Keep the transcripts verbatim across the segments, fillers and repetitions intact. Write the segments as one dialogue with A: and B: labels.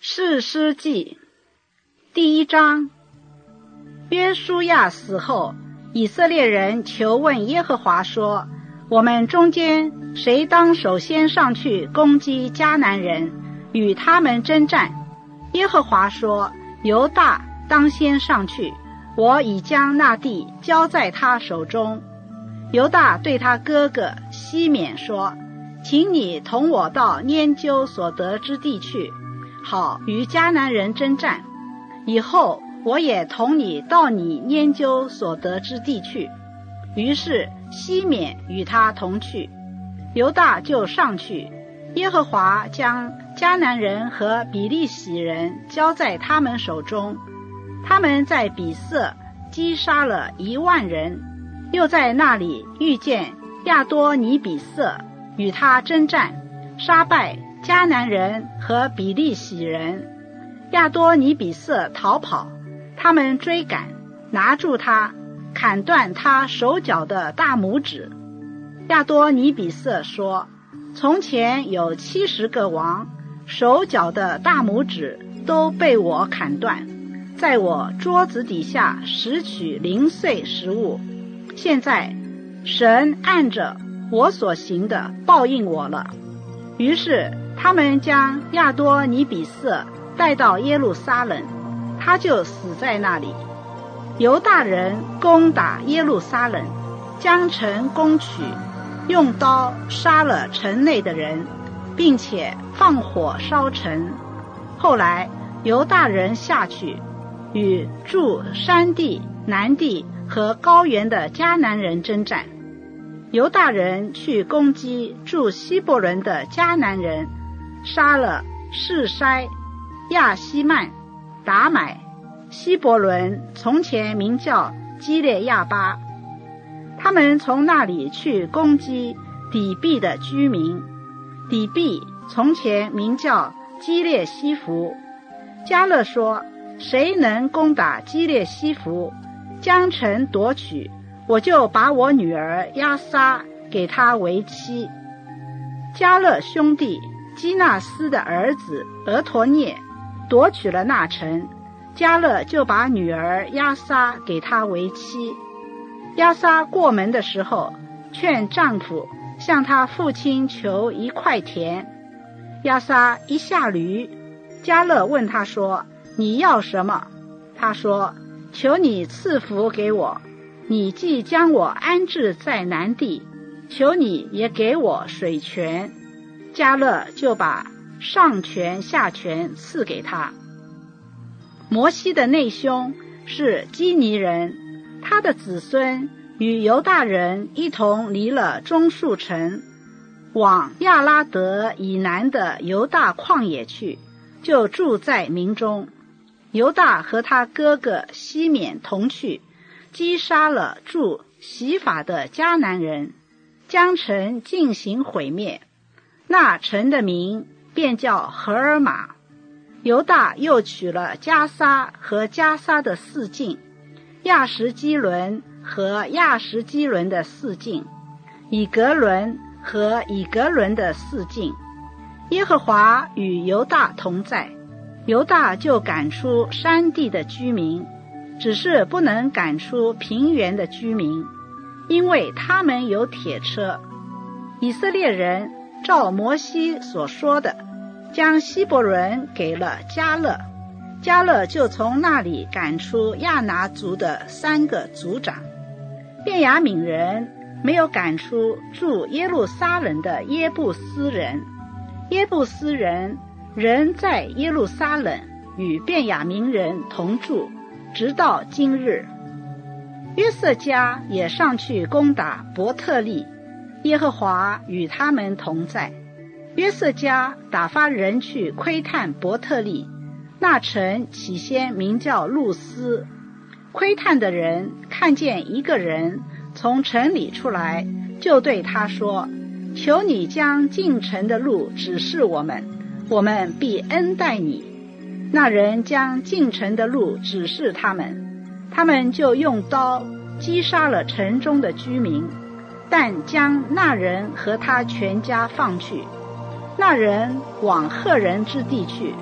A: 士师记第一章。约书亚死后，以色列人求问耶和华说，我们中间谁当首先上去攻击迦南人，与他们征战？耶和华说，犹大当先上去，我已将那地交在他手中。犹大对他哥哥西缅说，请你同我到拈阄所得之地去，好与迦南人征战，以后我也同你到你拈阄所得之地去。于是西缅与他同去，犹大就上去，耶和华将迦南人和比利洗人交在他们手中，他们在比色击杀了一万人，又在那里遇见亚多尼比色，与他征战，杀败迦南人和比利洗人。亚多尼比色逃跑，他们追赶，拿住他，砍断他手脚的大拇指。亚多尼比色说，从前有七十个王，手脚的大拇指都被我砍断，在我桌子底下拾取零碎食物。现在神按着我所行的报应我了。于是他们将亚多尼比色带到耶路撒冷，他就死在那里。犹大人攻打耶路撒冷，将城攻取，用刀杀了城内的人，并且放火烧城。后来犹大人下去，与住山地、南地和高原的迦南人征战。犹大人去攻击住希伯伦的迦南人，杀了示筛、亚希曼、达买。希伯伦从前名叫基列亚巴。他们从那里去攻击底壁的居民，底壁从前名叫基列西弗。迦勒说，谁能攻打基列西弗，将城夺取，我就把我女儿押撒给他为妻。迦勒兄弟基纳斯的儿子俄陀涅夺取了那城，迦勒就把女儿押撒给他为妻。押撒过门的时候，劝丈夫向他父亲求一块田。押撒一下驴，迦勒问他说，你要什么？他说，求你赐福给我，你既将我安置在南地，求你也给我水泉。迦勒就把上泉下泉赐给他。摩西的内兄是基尼人，他的子孙与犹大人一同离了中树城，往亚拉德以南的犹大旷野去，就住在民中。犹大和他哥哥西缅同去，击杀了住洗法的迦南人，将城进行毁灭。那城的名便叫何尔玛。犹大又取了加撒和加撒的四境，亚什基伦和亚什基伦的四境，以格伦和以格伦的四境。耶和华与犹大同在，犹大就赶出山地的居民，只是不能赶出平原的居民，因为他们有铁车。以色列人照摩西所说的，将希伯伦给了迦勒，迦勒就从那里赶出亚拿族的三个族长。便雅悯人没有赶出住耶路撒冷的耶布斯人，耶布斯人人在耶路撒冷，与便雅悯人同住，直到今日。约瑟家也上去攻打伯特利，耶和华与他们同在。约瑟家打发人去窥探伯特利，那城起先名叫路斯。窥探的人看见一个人从城里出来，就对他说，求你将进城的路指示我们，我们必恩待你。那人将进城的路指示他们，他们就用刀击杀了城中的居民，但将那人和他全家放去。那人往赫人之地去，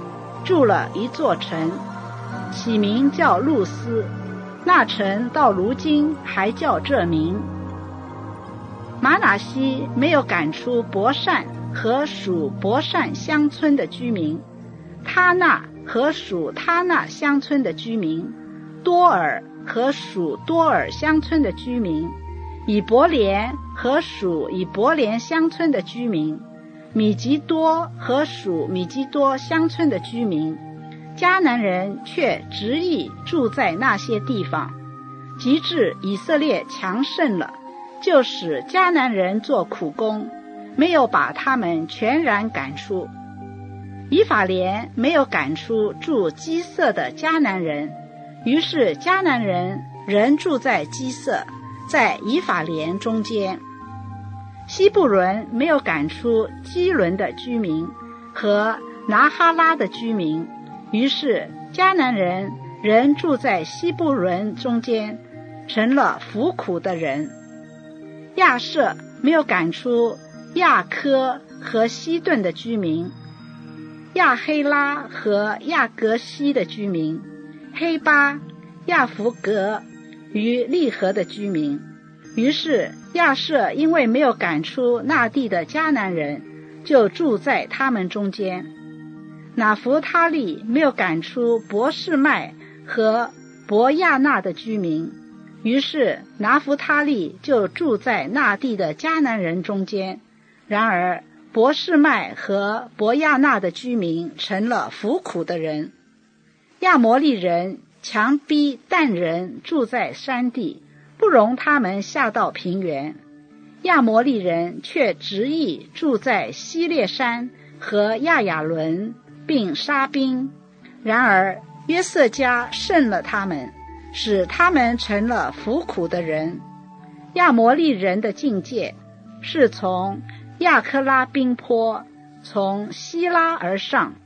A: 筑了一座城，起名叫路斯，那城到如今还叫这名。玛拿西没有赶出伯善和属伯善乡村的居民，他那和属他那乡村的居民，多尔和属多尔乡村的居民，以伯莲和属以伯莲乡村的居民，米吉多和属米吉多乡村的居民。迦南人却执意住在那些地方，及至以色列强盛了，就使迦南人做苦工，没有把他们全然赶出。以法莲没有赶出住基色的迦南人，于是迦南人仍住在基色，在以法莲中间。西布伦没有赶出基伦的居民和拿哈拉的居民，于是迦南人仍住在西布伦中间，成了服苦的人。亚设没有赶出亚科和西顿的居民，亚黑拉和亚格西的居民，黑巴、亚弗格与利河的居民。于是亚设因为没有赶出那地的迦南人，就住在他们中间。拿弗他利没有赶出伯示麦和伯亚纳的居民，于是拿弗他利就住在那地的迦南人中间。然而伯示麦和伯亚纳的居民成了服苦的人。亚摩利人强逼但人住在山地，不容他们下到平原。亚摩利人却执意住在西列山和亚雅伦，并杀兵。然而约瑟家胜了他们，使他们成了服苦的人。亚摩利人的境界是从亚克拉冰坡，从希拉而上。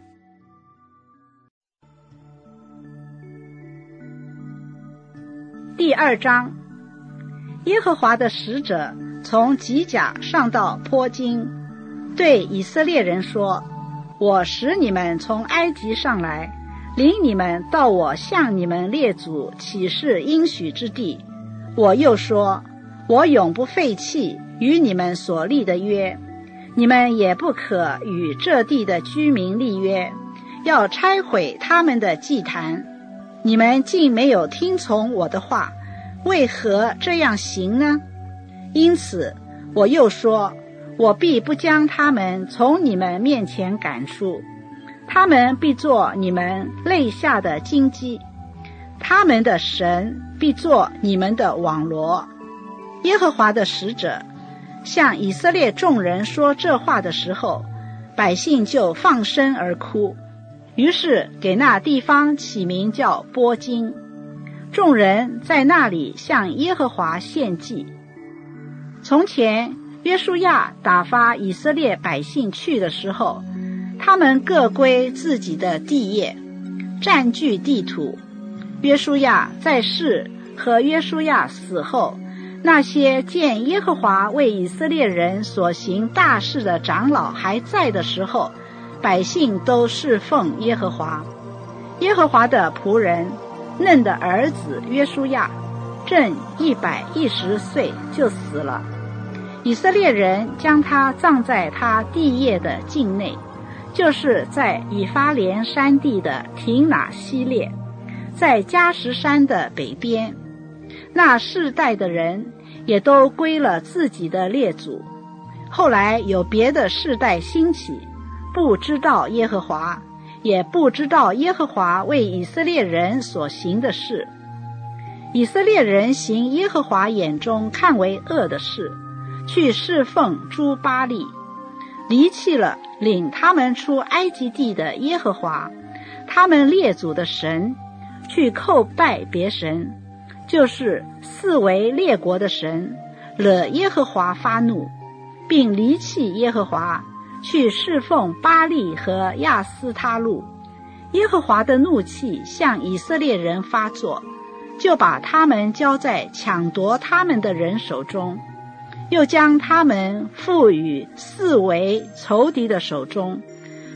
A: 第二章，耶和华的使者从吉甲上到坡金，对以色列人说：我使你们从埃及上来，领你们到我向你们列祖起誓应许之地。我又说，我永不废弃与你们所立的约，你们也不可与这地的居民立约，要拆毁他们的祭坛。你们竟没有听从我的话，为何这样行呢？因此我又说，我必不将他们从你们面前赶出，他们必做你们肋下的荆棘，他们的神必做你们的网罗。耶和华的使者向以色列众人说这话的时候，百姓就放声而哭，于是给那地方起名叫波金。众人在那里向耶和华献祭。从前约书亚打发以色列百姓去的时候，他们各归自己的地业，占据地土。约书亚在世和约书亚死后，那些见耶和华为以色列人所行大事的长老还在的时候，百姓都侍奉耶和华。耶和华的仆人嫩的儿子约书亚正一百一十岁就死了，以色列人将他葬在他地业的境内，就是在以法莲山地的亭拿西列，在迦实山的北边。那世代的人也都归了自己的列祖。后来有别的世代兴起，不知道耶和华，也不知道耶和华为以色列人所行的事。以色列人行耶和华眼中看为恶的事，去侍奉诸巴力，离弃了领他们出埃及地的耶和华，他们列祖的神，去叩拜别神，就是四围列国的神，惹耶和华发怒，并离弃耶和华，去侍奉巴力和亚斯他路。耶和华的怒气向以色列人发作，就把他们交在抢夺他们的人手中，又将他们付与四围仇敌的手中，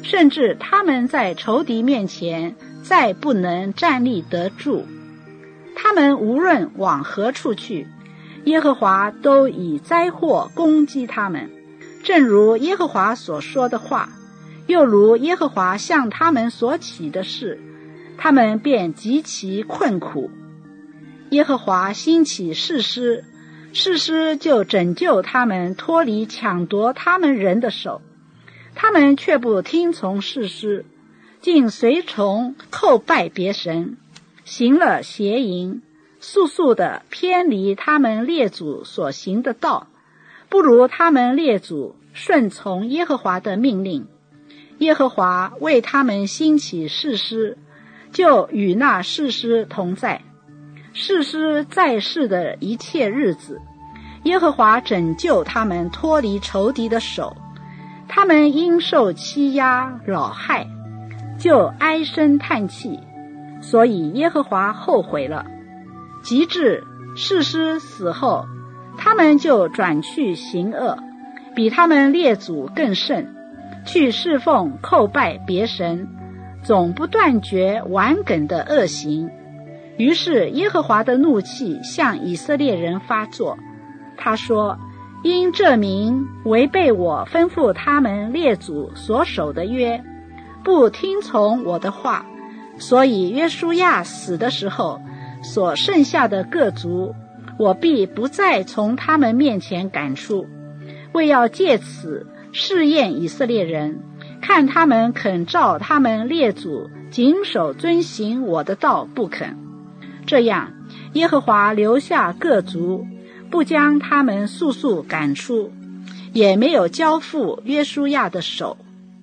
A: 甚至他们在仇敌面前再不能站立得住。他们无论往何处去，耶和华都以灾祸攻击他们，正如耶和华所说的话，又如耶和华向他们所起的事，他们便极其困苦。耶和华兴起士师，士师就拯救他们脱离抢夺他们人的手，他们却不听从士师，竟随从叩拜别神，行了邪淫，速速地偏离他们列祖所行的道，不如他们列祖顺从耶和华的命令。耶和华为他们兴起士师，就与那士师同在。士师在世的一切日子，耶和华拯救他们脱离仇敌的手，他们因受欺压扰害，就唉声叹气，所以耶和华后悔了。及至士师死后，他们就转去行恶，比他们列祖更甚，去侍奉叩拜别神，总不断绝顽梗的恶行。于是耶和华的怒气向以色列人发作，他说，因这民违背我吩咐他们列祖所守的约，不听从我的话，所以约书亚死的时候，所剩下的各族，我必不再从他们面前赶出，为要借此试验以色列人，看他们肯照他们列祖谨守遵行我的道不肯。这样耶和华留下各族，不将他们速速赶出，也没有交付约书亚的手。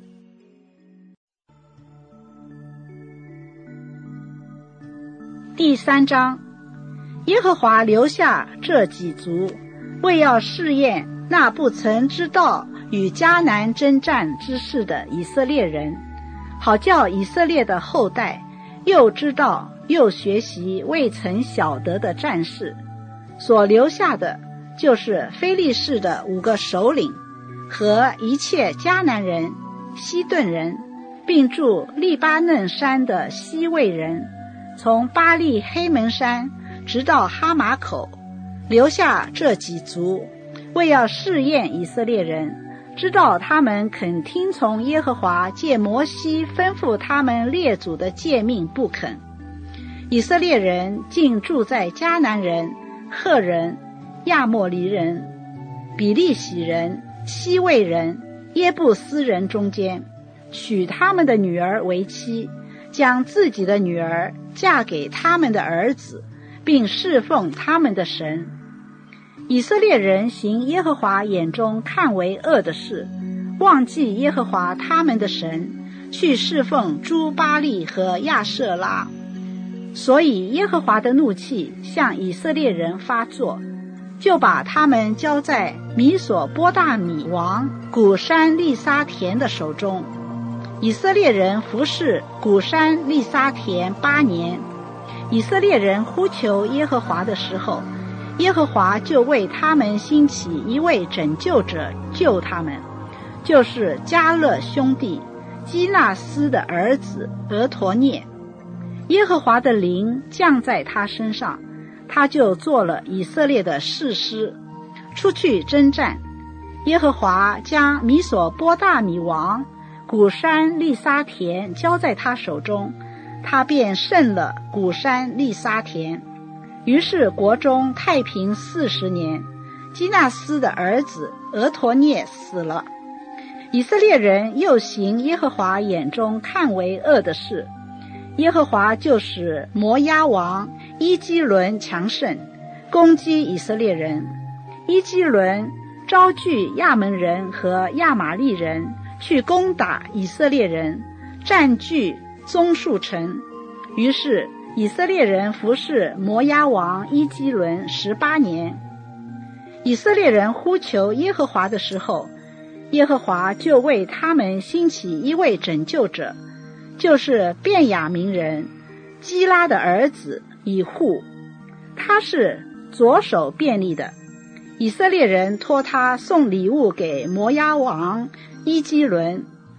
A: 第三章，耶和华留下这几族，为要试验那不曾知道与迦南征战之事的以色列人，好叫以色列的后代又知道又学习未曾晓得的战事。所留下的就是非利士的五个首领和一切迦南人、西顿人，并住利巴嫩山的西魏人，从巴利黑门山直到哈马口，留下这几族，为要试验以色列人，知道他们肯听从耶和华借摩西吩咐他们列祖的诫命不肯。以色列人竟住在迦南人、赫人、亚莫黎人、比利洗人、西魏人、耶布斯人中间，娶他们的女儿为妻，将自己的女儿嫁给他们的儿子，并侍奉他们的神。以色列人行耶和华眼中看为恶的事，忘记耶和华他们的神，去侍奉诸巴力和亚舍拉。所以耶和华的怒气向以色列人发作，就把他们交在米索波大米王古珊利沙田的手中。以色列人服侍古珊利沙田八年。以色列人呼求耶和华的时候，耶和华就为他们兴起一位拯救者救他们，就是迦勒兄弟基纳斯的儿子俄陀涅。耶和华的灵降在他身上，他就做了以色列的士师，出去征战。耶和华将米索波大米王古珊利沙田交在他手中，他便胜了古珊利沙田。于是国中太平四十年，基纳斯的儿子俄陀涅死了。以色列人又行耶和华眼中看为恶的事，耶和华就使摩押王伊基伦强盛，攻击以色列人。伊基伦招聚亚门人和亚玛利人去攻打以色列人，占据棕树城。于是以色列人服侍摩押王伊基伦十八年。以色列人呼求耶和华的时候，耶和华就为他们兴起一位拯救者，就是便雅悯人基拉的儿子以户，他是左手便利的。以色列人托他送礼物给摩押王伊基伦。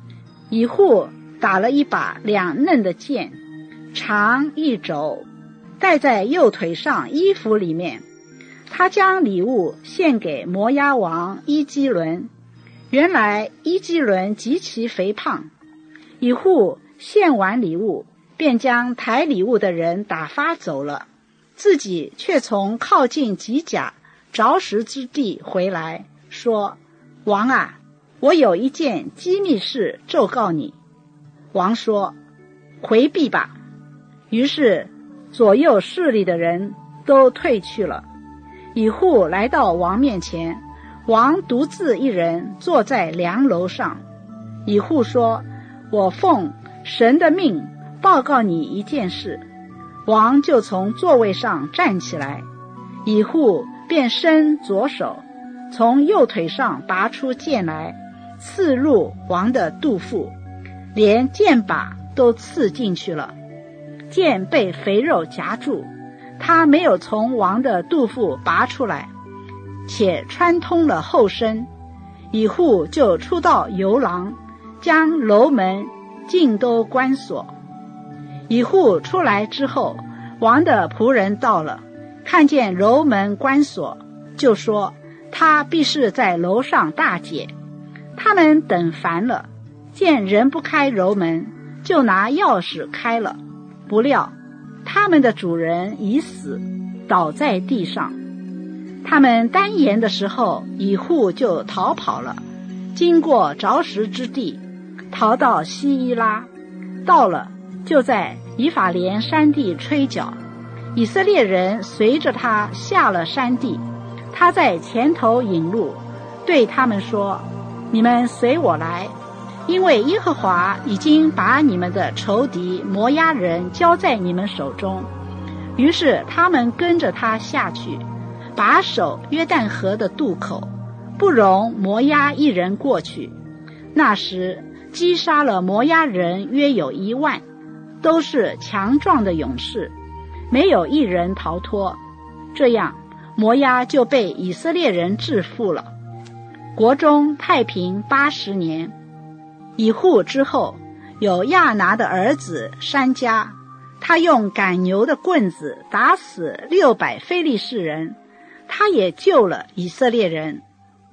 A: 以户打了一把两刃的剑，长一肘，戴在右腿上衣服里面。他将礼物献给摩押王伊基伦。原来伊基伦极其肥胖，以户献完礼物，便将抬礼物的人打发走了，自己却从靠近吉甲着实之地回来，说：王啊，我有一件机密事奏告你。王说：回避吧。于是左右势力的人都退去了。以户来到王面前，王独自一人坐在梁楼上。以户说：我奉神的命报告你一件事。王就从座位上站起来，以户便伸左手，从右腿上拔出剑来，刺入王的肚腹，连剑把都刺进去了。剑被肥肉夹住，他没有从王的肚腹拔出来，且穿通了后身。以户就出到游廊，将楼门尽都关锁。以户出来之后，王的仆人到了，看见楼门关锁，就说他必是在楼上大解。他们等烦了，见人不开楼门，就拿钥匙开了，不料他们的主人已死，倒在地上。他们单言的时候，以户就逃跑了，经过着实之地，逃到西伊拉，到了就在以法莲山地吹角。以色列人随着他下了山地，他在前头引路，对他们说：你们随我来，因为耶和华已经把你们的仇敌摩押人交在你们手中。于是他们跟着他下去，把守约旦河的渡口，不容摩押一人过去。那时击杀了摩押人约有一万，都是强壮的勇士，没有一人逃脱。这样摩押就被以色列人制服了。国中太平八十年。以户之后，有亚拿的儿子珊迦，他用赶牛的棍子打死六百非利士人，他也救了以色列人。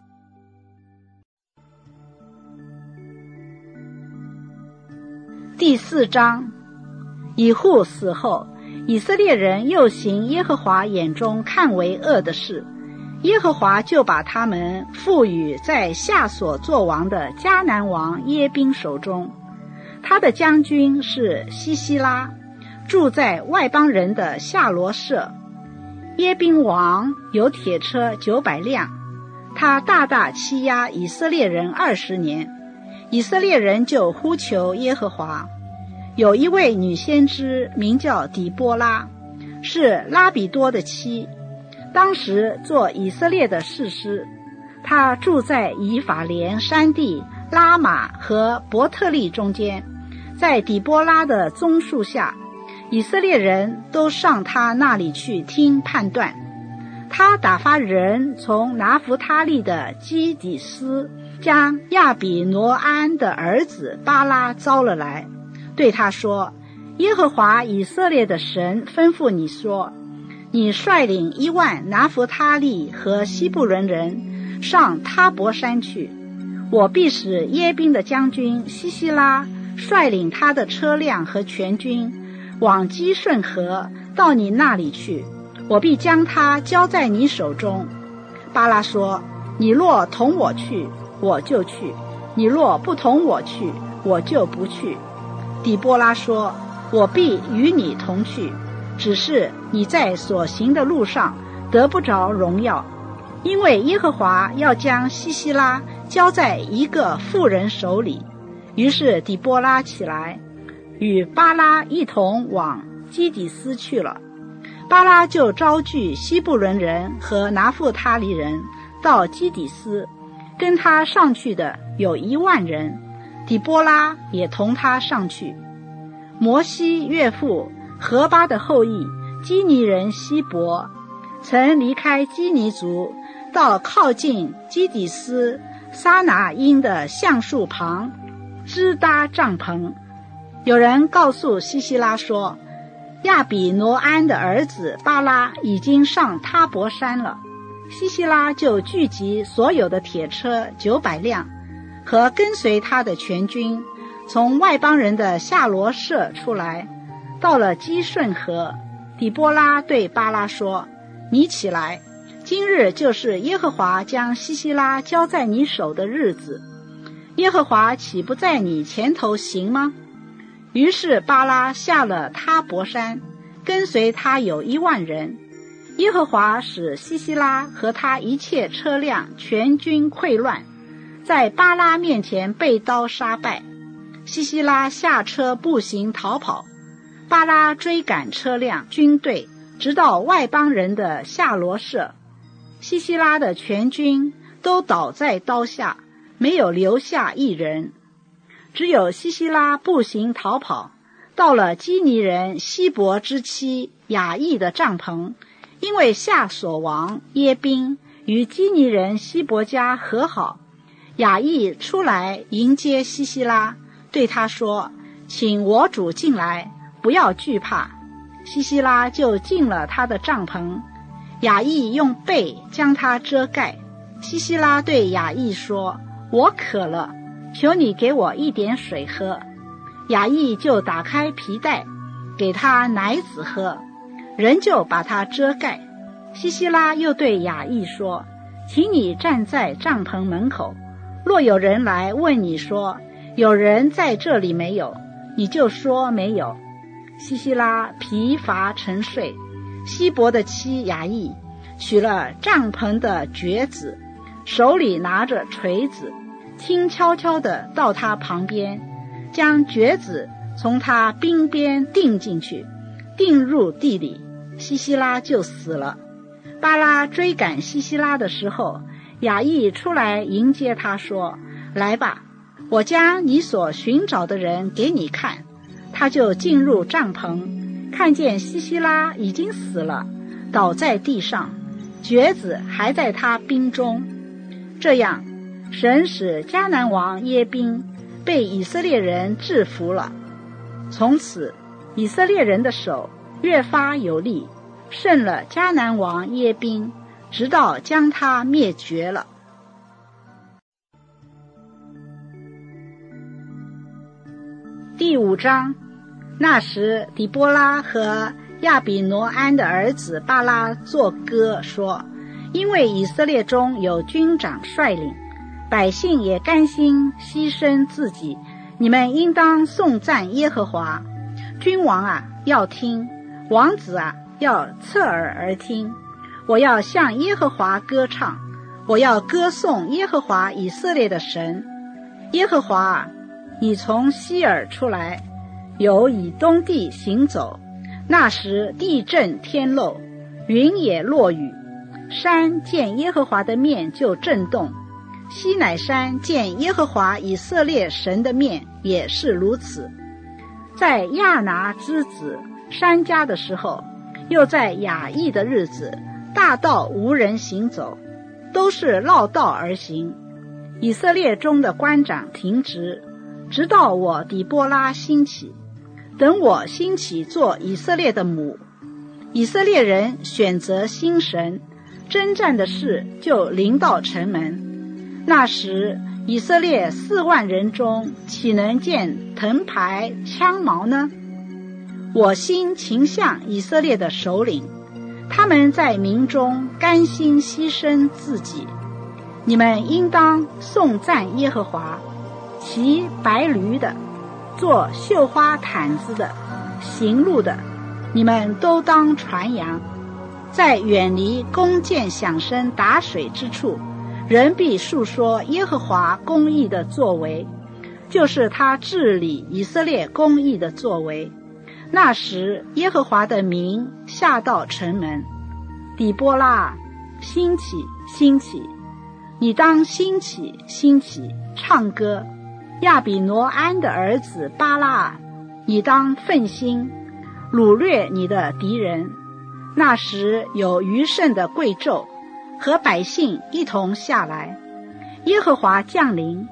A: 第四章，以户死后，以色列人又行耶和华眼中看为恶的事，耶和华就把他们赋予在夏所作王的迦南王耶宾手中。他的将军是西西拉，住在外邦人的夏罗舍。耶宾王有铁车九百辆，他大大欺压以色列人二十年。以色列人就呼求耶和华。有一位女先知名叫底波拉，是拉比多的妻，当时做以色列的士师。她住在以法莲山地拉玛和伯特利中间，在底波拉的棕树下，以色列人都上她那里去听判断。她打发人从拿弗他利的基底斯将亚比挪安的儿子巴拉招了来，对他说：耶和华以色列的神吩咐你说，你率领一万拿弗他利和西布伦人上他伯山去，我必使耶宾的将军西西拉率领他的车辆和全军往基顺河到你那里去，我必将他交在你手中。巴拉说：你若同我去，我就去；你若不同我去，我就不去。底波拉说：我必与你同去，只是你在所行的路上得不着荣耀，因为耶和华要将西西拉交在一个妇人手里。于是底波拉起来，与巴拉一同往基底斯去了。巴拉就招聚西布伦人和拿弗他利人到基底斯，跟他上去的有一万人，底波拉也同他上去。摩西岳父何巴的后裔基尼人希伯，曾离开基尼族，到靠近基底斯撒拿因的橡树旁， 支搭帐篷。有人告诉西西拉说，亚比挪安的儿子巴拉已经上他伯山了。西西拉就聚集所有的铁车九百辆和跟随他的全军，从外邦人的夏罗舍出来，到了基顺河。底波拉对巴拉说，你起来，今日就是耶和华将西西拉交在你手的日子，耶和华岂不在你前头行吗？于是巴拉下了他伯山，跟随他有一万人。耶和华使西西拉和他一切车辆全军溃乱，在巴拉面前被刀杀败。西西拉下车步行逃跑，巴拉追赶车辆军队，直到外邦人的夏罗舍。西西拉的全军都倒在刀下，没有留下一人。只有西西拉步行逃跑，到了基尼人希伯之妻雅意的帐篷，因为夏所王耶宾与基尼人希伯家和好。雅意出来迎接西西拉，对他说，请我主进来，不要惧怕。西西拉就进了他的帐篷，雅意用被将他遮盖。西西拉对雅意说，我渴了，求你给我一点水喝。雅意就打开皮带，给他奶子喝，人就把他遮盖。西西拉又对雅意说，请你站在帐篷门口，若有人来问你说，有人在这里没有，你就说没有。西西拉疲乏沉睡，希伯的妻雅意取了帐篷的橛子，手里拿着锤子，轻悄悄地到他旁边，将橛子从他鬓边钉进去，钉入地里，西西拉就死了。巴拉追赶西西拉的时候，雅意出来迎接他说，来吧，我将你所寻找的人给你看。他就进入帐篷，看见西西拉已经死了，倒在地上，橛子还在他鬓中。这样，神使迦南王耶宾被以色列人制服了。从此，以色列人的手越发有力，胜了迦南王耶宾，直到将他灭绝了。第五章。那时底波拉和亚比挪安的儿子巴拉作歌说，因为以色列中有军长率领，百姓也甘心牺牲自己，你们应当颂赞耶和华。君王啊，要听；王子啊，要侧耳而听。我要向耶和华歌唱，我要歌颂耶和华以色列的神。耶和华啊，你从西珥出来，有以东地行走，那时地震天漏，云也落雨，山见耶和华的面就震动，西乃山见耶和华以色列神的面也是如此。在亚拿之子珊迦的时候，又在雅意的日子，大道无人行走，都是绕道而行。以色列中的官长停职，直到我底波拉兴起。等我兴起做以色列的母，以色列人选择新神，征战的事就临到城门。那时以色列四万人中，岂能见藤牌枪矛呢？我心倾向以色列的首领，他们在民中甘心牺牲自己。你们应当颂赞耶和华。骑白驴的，做绣花毯子的，行路的，你们都当传扬。在远离弓箭响声打水之处，人必述说耶和华公义的作为，就是他治理以色列公义的作为。那时耶和华的名下到城门。底波拉，兴起兴起，你当兴起兴起，唱歌。亚比挪安的儿子巴拉，你当奋心，掳掠你的敌人。那时有余剩的贵胄和百姓一同下来，耶和华降临，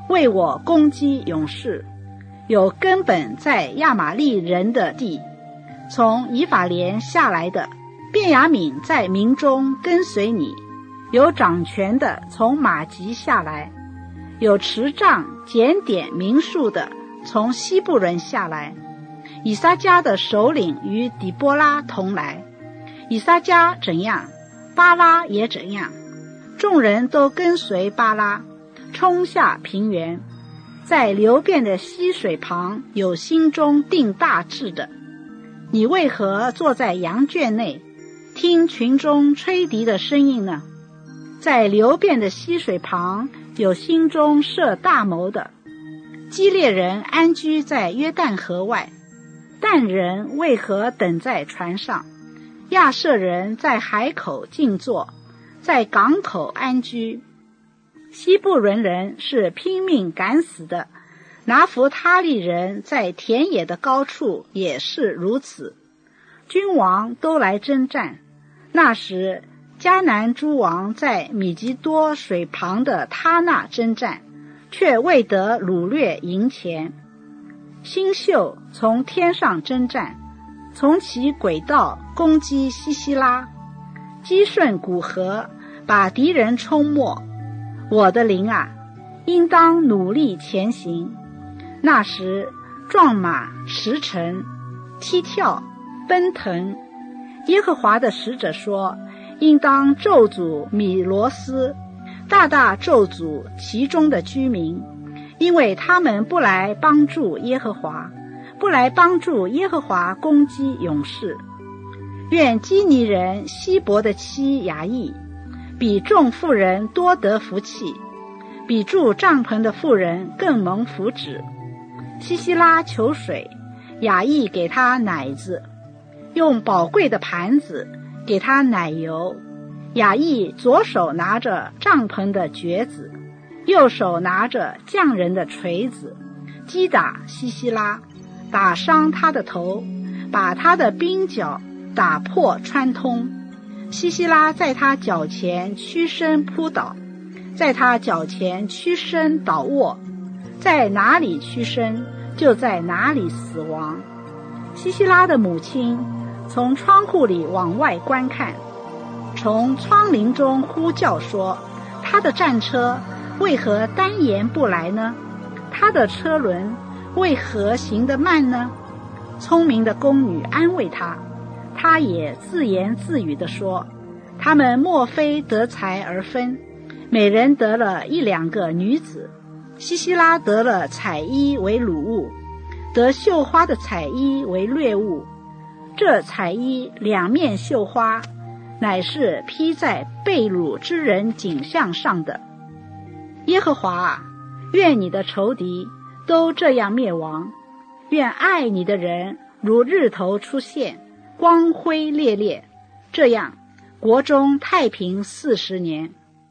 A: 为我攻击勇士，有根本在亚玛利人的地，从以法莲下来的便雅悯在民中跟随你，有掌权的从马吉下来，有持杖检点民数的从西布人下来。以撒家的首领与底波拉同来，以撒家怎样，巴拉也怎样，众人都跟随巴拉，冲下平原，在流变的溪水旁有心中定大志的。你为何坐在羊圈内，听群中吹笛的声音呢？在流变的溪水旁有心中设大谋的。基列人安居在约旦河外，但人为何等在船上？亚设人在海口静坐，在港口安居。西布伦人是拼命赶死的，拿弗他利人在田野的高处也是如此。君王都来征战，那时迦南诸王在米吉多水旁的他那征战，却未得掳掠营前。星宿从天上征战，从其轨道攻击西西拉，击顺古河，把敌人冲没。我的灵啊，应当努力前行。那时壮马驰骋，踢跳奔腾。耶和华的使者说，应当咒诅米罗斯，大大咒诅其中的居民，因为他们不来帮助耶和华，不来帮助耶和华攻击勇士。愿基尼人希伯的妻雅意比众妇人多得福气，比住帐篷的妇人更蒙福祉。西西拉求水，雅意给他奶子，用宝贵的盘子给他奶油。雅意左手拿着帐篷的橛子，右手拿着匠人的锤子，击打西西拉，打伤他的头，把他的鬓角打破穿通。西西拉在他脚前屈身扑倒，在他脚前屈身倒卧，在哪里屈身，就在哪里死亡。西西拉的母亲从窗户里往外观看，从窗棂中呼叫说，他的战车为何单言不来呢？他的车轮为何行得慢呢？聪明的宫女安慰他，他也自言自语地说，他们莫非得财而分，每人得了一两个女子。西西拉得了彩衣为掳物，得绣花的彩衣为掠物。这彩衣两面绣花，乃是披在被掳之人颈项上的。耶和华啊，愿你的仇敌都这样灭亡，愿爱你的人如日头出现，光辉烈烈，这样国中太平四十年。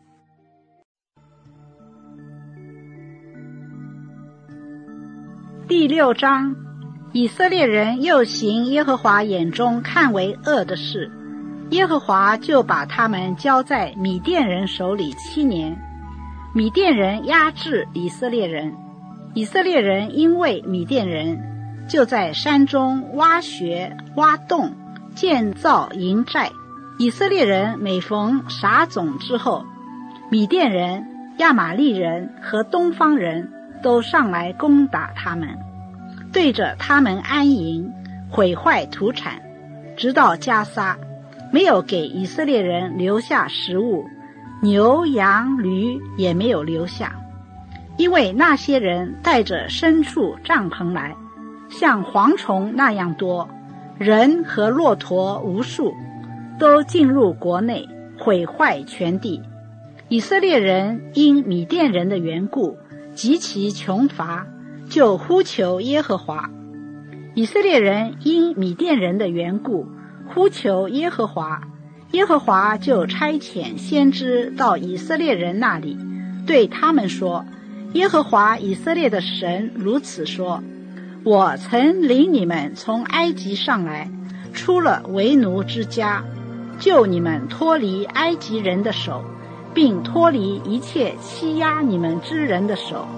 A: 第六章，以色列人又行耶和华眼中看为恶的事，耶和华就把他们交在米甸人手里七年。米甸人压制以色列人，以色列人因为米甸人，就在山中挖穴挖洞，建造营寨。以色列人每逢撒种之后，米甸人、亚玛利人和东方人都上来攻打他们，对着他们安营，毁坏土产，直到加撒，没有给以色列人留下食物，牛羊驴也没有留下。因为那些人带着牲畜帐篷来，像蝗虫那样多，人和骆驼无数，都进入国内，毁坏全地。以色列人因米甸人的缘故极其穷乏，就呼求耶和华。以色列人因米甸人的缘故呼求耶和华，耶和华就差遣先知到以色列人那里，对他们说，耶和华以色列的神如此说，我曾领你们从埃及上来，出了为奴之家，救你们脱离埃及人的手，并脱离一切欺压你们之人的手，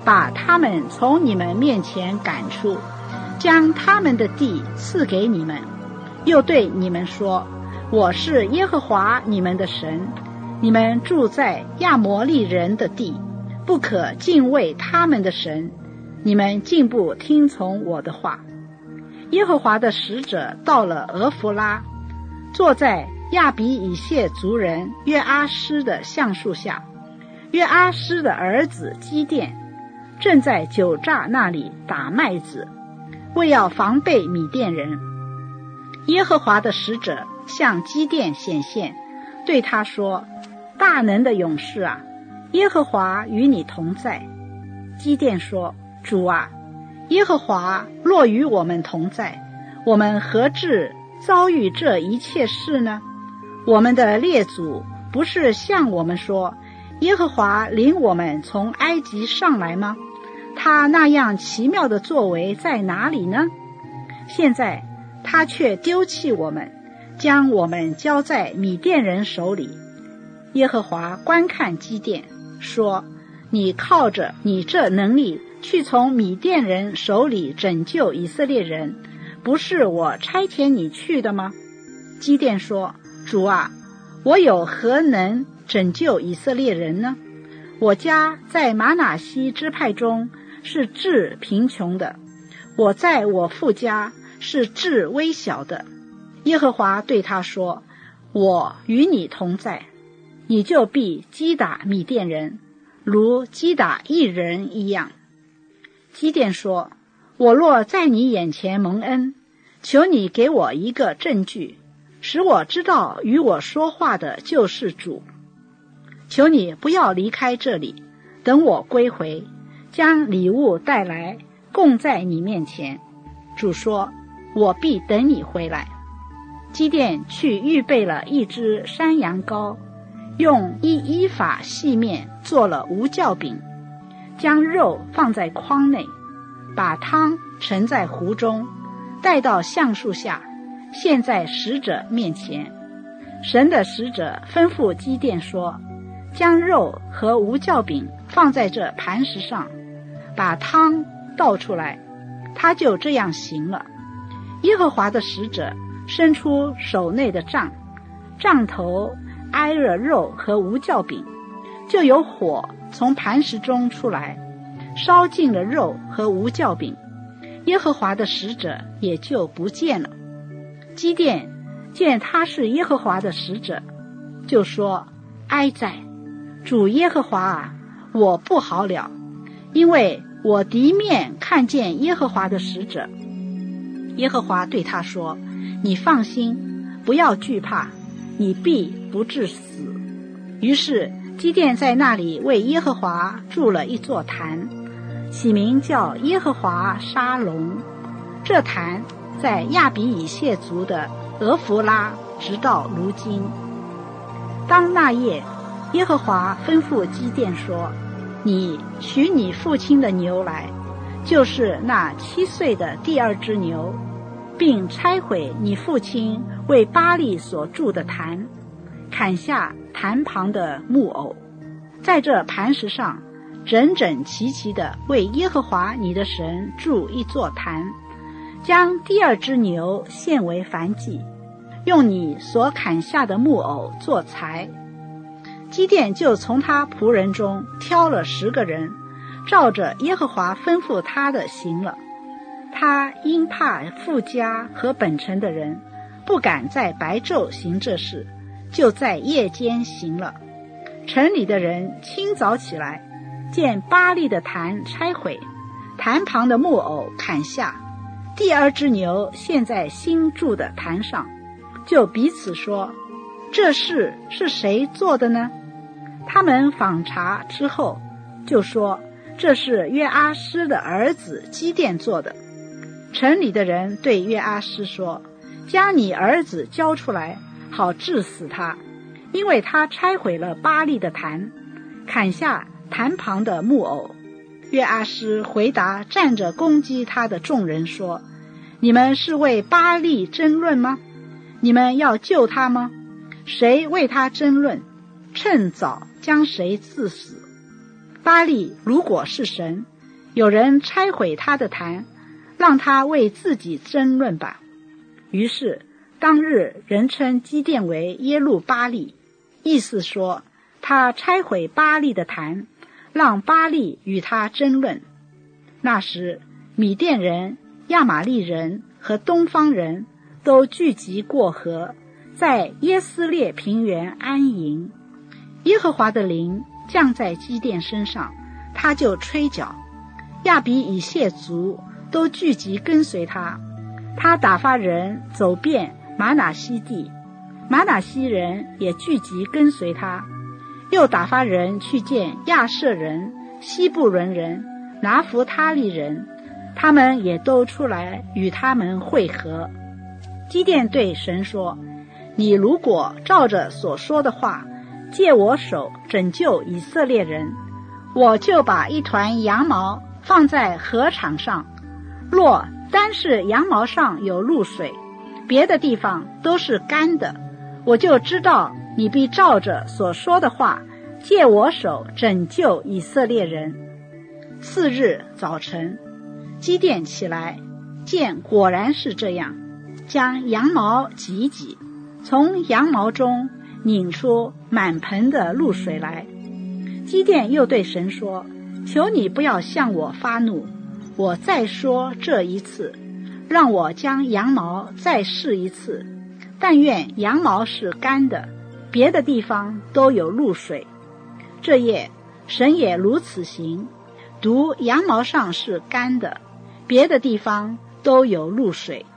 A: 把他们从你们面前赶出，将他们的地赐给你们，又对你们说，我是耶和华你们的神，你们住在亚摩利人的地，不可敬畏他们的神，你们竟不听从我的话。耶和华的使者到了俄弗拉，坐在亚比以谢族人约阿施的橡树下。约阿施的儿子基甸正在酒榨那里打麦子，为要防备米甸人。耶和华的使者向基甸显现，对他说，大能的勇士啊，耶和华与你同在。基甸说，主啊，耶和华若与我们同在，我们何至遭遇这一切事呢？我们的列祖不是向我们说，耶和华领我们从埃及上来吗？他那样奇妙的作为在哪里呢？现在他却丢弃我们，将我们交在米甸人手里。耶和华观看基甸，说，你靠着你这能力去从米甸人手里拯救以色列人，不是我差遣你去的吗？基甸说，主啊，我有何能拯救以色列人呢？我家在玛拿西支派中是至贫穷的，我在我父家是至微小的。耶和华对他说，我与你同在，你就必击打米甸人，如击打一人一样。基甸说，我若在你眼前蒙恩，求你给我一个证据，使我知道与我说话的就是主。求你不要离开这里，等我归回，将礼物带来，供在你面前。主说，我必等你回来。基甸去预备了一只山羊羔，用一伊法细面做了无酵饼，将肉放在筐内，把汤盛在壶中，带到橡树下，献在使者面前。神的使者吩咐基甸说，将肉和无酵饼放在这磐石上，把汤倒出来。他就这样行了。耶和华的使者伸出手内的杖，杖头挨了肉和无酵饼，就有火从磐石中出来，烧尽了肉和无酵饼，耶和华的使者也就不见了。基甸见他是耶和华的使者，就说，哀哉，主耶和华啊，我不好了，因为我敌面看见耶和华的使者。耶和华对他说，你放心，不要惧怕，你必不致死。于是基甸在那里为耶和华筑了一座坛，起名叫耶和华沙龙。这坛在亚比以谢族的俄弗拉，直到如今。当那夜，耶和华吩咐基甸说，你取你父亲的牛来，就是那七岁的第二只牛，并拆毁你父亲为巴力所筑的坛，砍下坛旁的木偶，在这磐石上整整齐齐地为耶和华你的神筑一座坛，将第二只牛献为燔祭，用你所砍下的木偶做柴。基甸就从他仆人中挑了十个人，照着耶和华吩咐他的行了。他因怕父家和本城的人，不敢在白昼行这事，就在夜间行了。城里的人清早起来，见巴力的坛拆毁，坛旁的木偶砍下，第二只牛献在新筑的坛上，就彼此说，这事是谁做的呢？他们访查之后，就说，这是约阿施的儿子基甸做的。城里的人对约阿施说，将你儿子交出来，好治死他，因为他拆毁了巴力的坛，砍下坛旁的木偶。约阿施回答站着攻击他的众人说，你们是为巴力争论吗？你们要救他吗？谁为他争论，趁早将谁治死。巴力如果是神， 有人拆毁他的坛，让他为自己争论吧。于是当日人称基甸为耶路巴力，意思说他拆毁巴力的坛，让巴力与他争论。那时米甸人、亚玛利人和东方人都聚集过河，在耶斯列平原安营。耶和华的灵降在基甸身上，他就吹角，亚比以谢族都聚集跟随他。他打发人走遍玛拿西地，玛拿西人也聚集跟随他，又打发人去见亚设人、西布伦人、拿弗他利人，他们也都出来与他们会合。基甸对神说，你如果照着所说的话，借我手拯救以色列人，我就把一团羊毛放在禾场上，若单是羊毛上有露水，别的地方都是干的，我就知道你必照着所说的话，借我手拯救以色列人。次日早晨，基甸起来，见果然是这样，将羊毛挤一挤，从羊毛中拧出满盆的露水来。基甸又对神说，求你不要向我发怒，我再说这一次，让我将羊毛再试一次，但愿羊毛是干的，别的地方都有露水。这夜神也如此行，独羊毛上是干的，别的地方都有露水。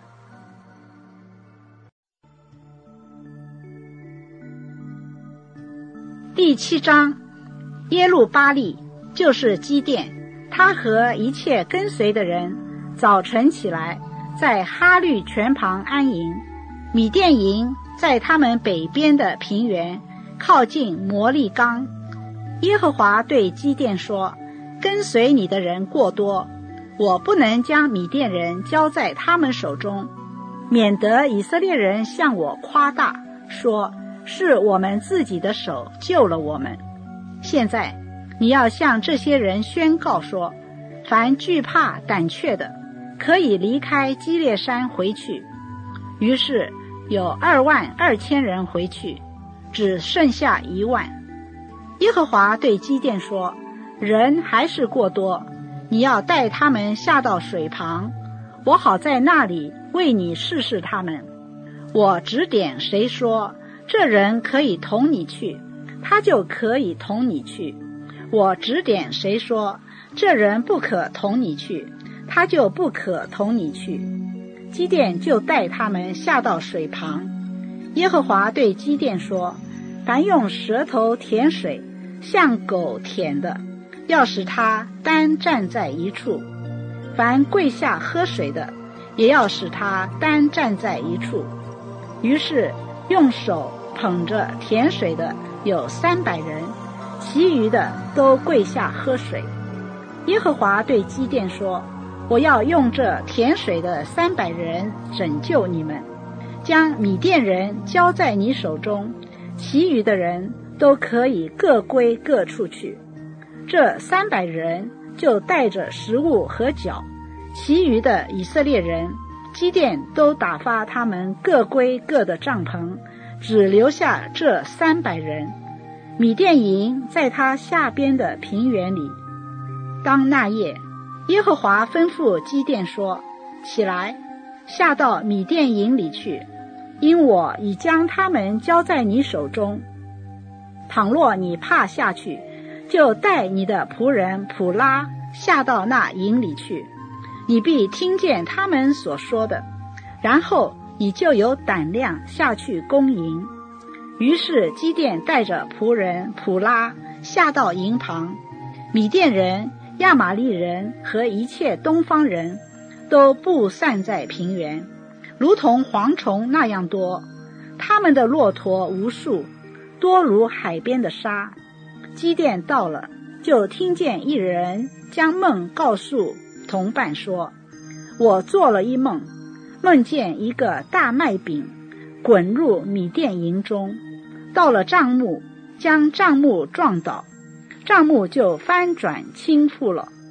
A: 第七章，耶路巴力就是基甸，他和一切跟随的人早晨起来，在哈律泉旁安营。米甸营在他们北边的平原，靠近摩利冈。耶和华对基甸说，跟随你的人过多，我不能将米甸人交在他们手中，免得以色列人向我夸大，说是我们自己的手救了我们。现在你要向这些人宣告说，凡惧怕胆怯的，可以离开基列山回去。于是有二万二千人回去，只剩下一万。耶和华对基甸说，人还是过多，你要带他们下到水旁，我好在那里为你试试他们。我指点谁说这人可以同你去，他就可以同你去；我指点谁说这人不可同你去，他就不可同你去。基甸就带他们下到水旁。耶和华对基甸说，凡用舌头舔水像狗舔的，要使他单站在一处；凡跪下喝水的，也要使他单站在一处。于是用手捧着甜水的有三百人，其余的都跪下喝水。耶和华对基甸说，我要用这甜水的三百人拯救你们，将米甸人交在你手中，其余的人都可以各归各处去。这三百人就带着食物和角，其余的以色列人基甸都打发他们各归各的帐篷，只留下这三百人。米甸营在他下边的平原里。当那夜，耶和华吩咐基甸说，起来，下到米甸营里去，因我已将他们交在你手中。倘若你怕下去，就带你的仆人普拉下到那营里去，你必听见他们所说的，然后你就有胆量下去攻营。于是基甸带着仆人普拉下到营旁，米甸人、亚玛利人和一切东方人都布散在平原，如同蝗虫那样多，他们的骆驼无数，多如海边的沙。基甸到了，就听见一人将梦告诉同伴说，我做了一梦，梦见一个大麦饼滚入米甸营中，到了帐幕，将帐幕撞倒，帐幕就翻转倾覆了。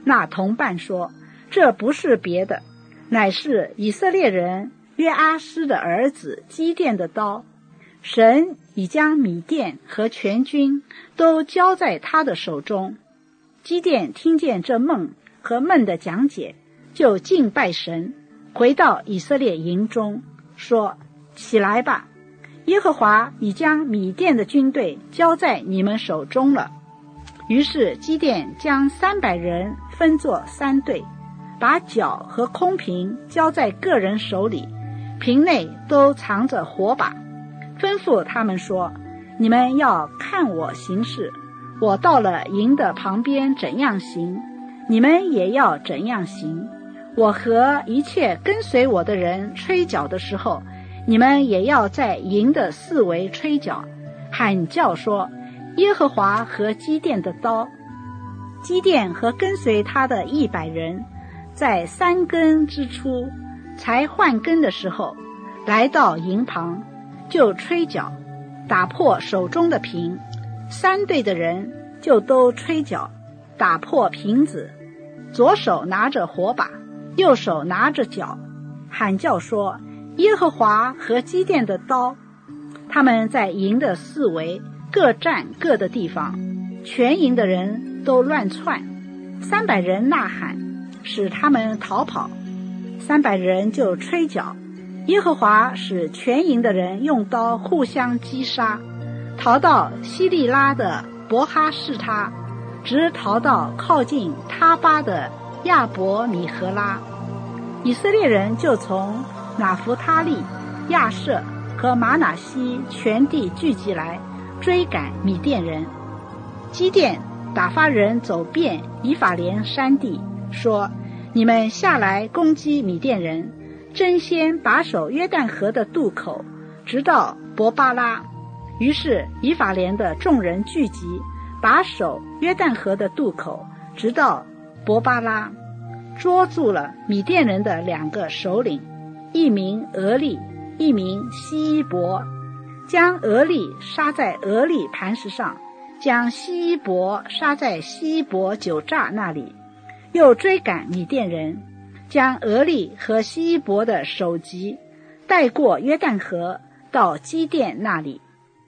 A: 那同伴说，这不是别的，乃是以色列人约阿施的儿子基甸的刀，神已将米甸和全军都交在他的手中。基甸听见这梦和梦的讲解，就敬拜神，回到以色列营中，说，起来吧，耶和华已将米甸的军队交在你们手中了。于是基甸将三百人分作三队，把角和空瓶交在个人手里，瓶内都藏着火把，吩咐他们说，你们要看我行事，我到了营的旁边怎样行，你们也要怎样行。我和一切跟随我的人吹角的时候，你们也要在营的四围吹角，喊叫说，耶和华和基甸的刀。基甸和跟随他的一百人，在三更之初才换更的时候，来到营旁，就吹角，打破手中的瓶。三队的人就都吹角，打破瓶子，左手拿着火把，右手拿着角，喊叫说，耶和华和基甸的刀。他们在营的四围各站各的地方，全营的人都乱窜，三百人呐喊，使他们逃跑。三百人就吹角，耶和华使全营的人用刀互相击杀，逃到希利拉的伯哈士他，直逃到靠近他巴的亚伯米和拉。以色列人就从拿弗他利、亚设和玛拿西全地聚集来，追赶米甸人。基甸打发人走遍以法莲山地，说，你们下来攻击米甸人，争先把守约旦河的渡口，直到伯巴拉。于是以法莲的众人聚集，把守约旦河的渡口，直到伯巴拉，捉住了米甸人的两个首领，一名俄利，一名希伊伯，将俄利杀在俄利磐石上，将希伊伯杀在希伊伯酒榨那里。又追赶米甸人，将俄利和希伊伯的首级带过约旦河，到基甸那里。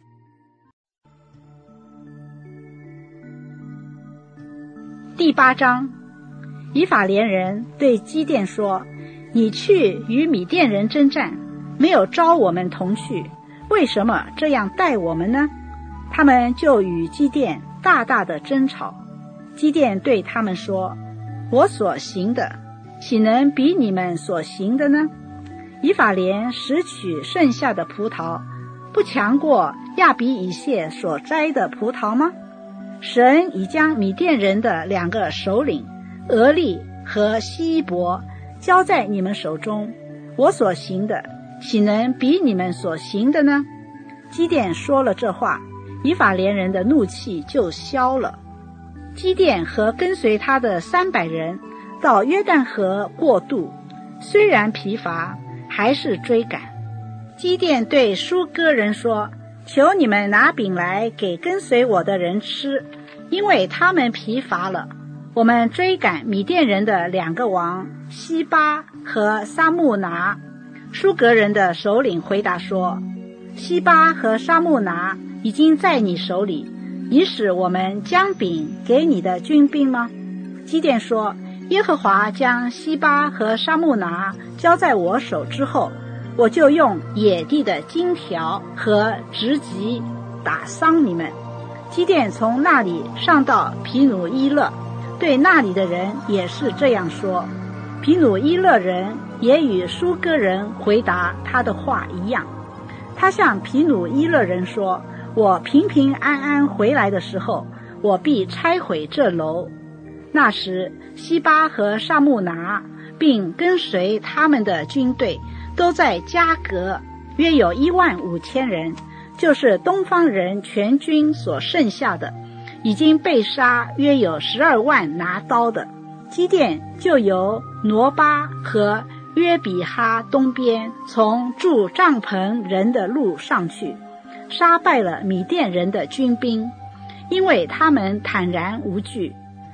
A: 第八章，以法莲人对基甸说，你去与米甸人征战，没有召我们同去，为什么这样待我们呢？他们就与基甸大大的争吵。基甸对他们说，我所行的岂能比你们所行的呢？以法莲拾取剩下的葡萄，不强过亚比以谢所摘的葡萄吗？神已将米甸人的两个首领俄利和希伊伯交在你们手中，我所行的岂能比你们所行的呢？基甸说了这话，以法莲人的怒气就消了。基甸和跟随他的三百人到约旦河过渡，虽然疲乏，还是追赶。基甸对疏割人说，求你们拿饼来给跟随我的人吃，因为他们疲乏了。我们追赶米甸人的两个王西巴和沙木拿。疏割人的首领回答说，西巴和沙木拿已经在你手里，你使我们将饼给你的军兵吗？基甸说，耶和华将西巴和沙木拿交在我手之后，我就用野地的金条和直戟打伤你们。基甸从那里上到皮努伊勒，对那里的人也是这样说。皮努伊勒人也与疏割人回答他的话一样。他向皮努伊勒人说，我平平安安回来的时候，我必拆毁这楼。那时西巴和沙木拿并跟随他们的军队都在加格，约有一万五千人，就是东方人全军所剩下的，已经被杀约有十二万拿刀的。基甸就由挪巴和约比哈东边从住帐篷人的路上去，杀败了米甸人的军兵，因为他们坦然无惧。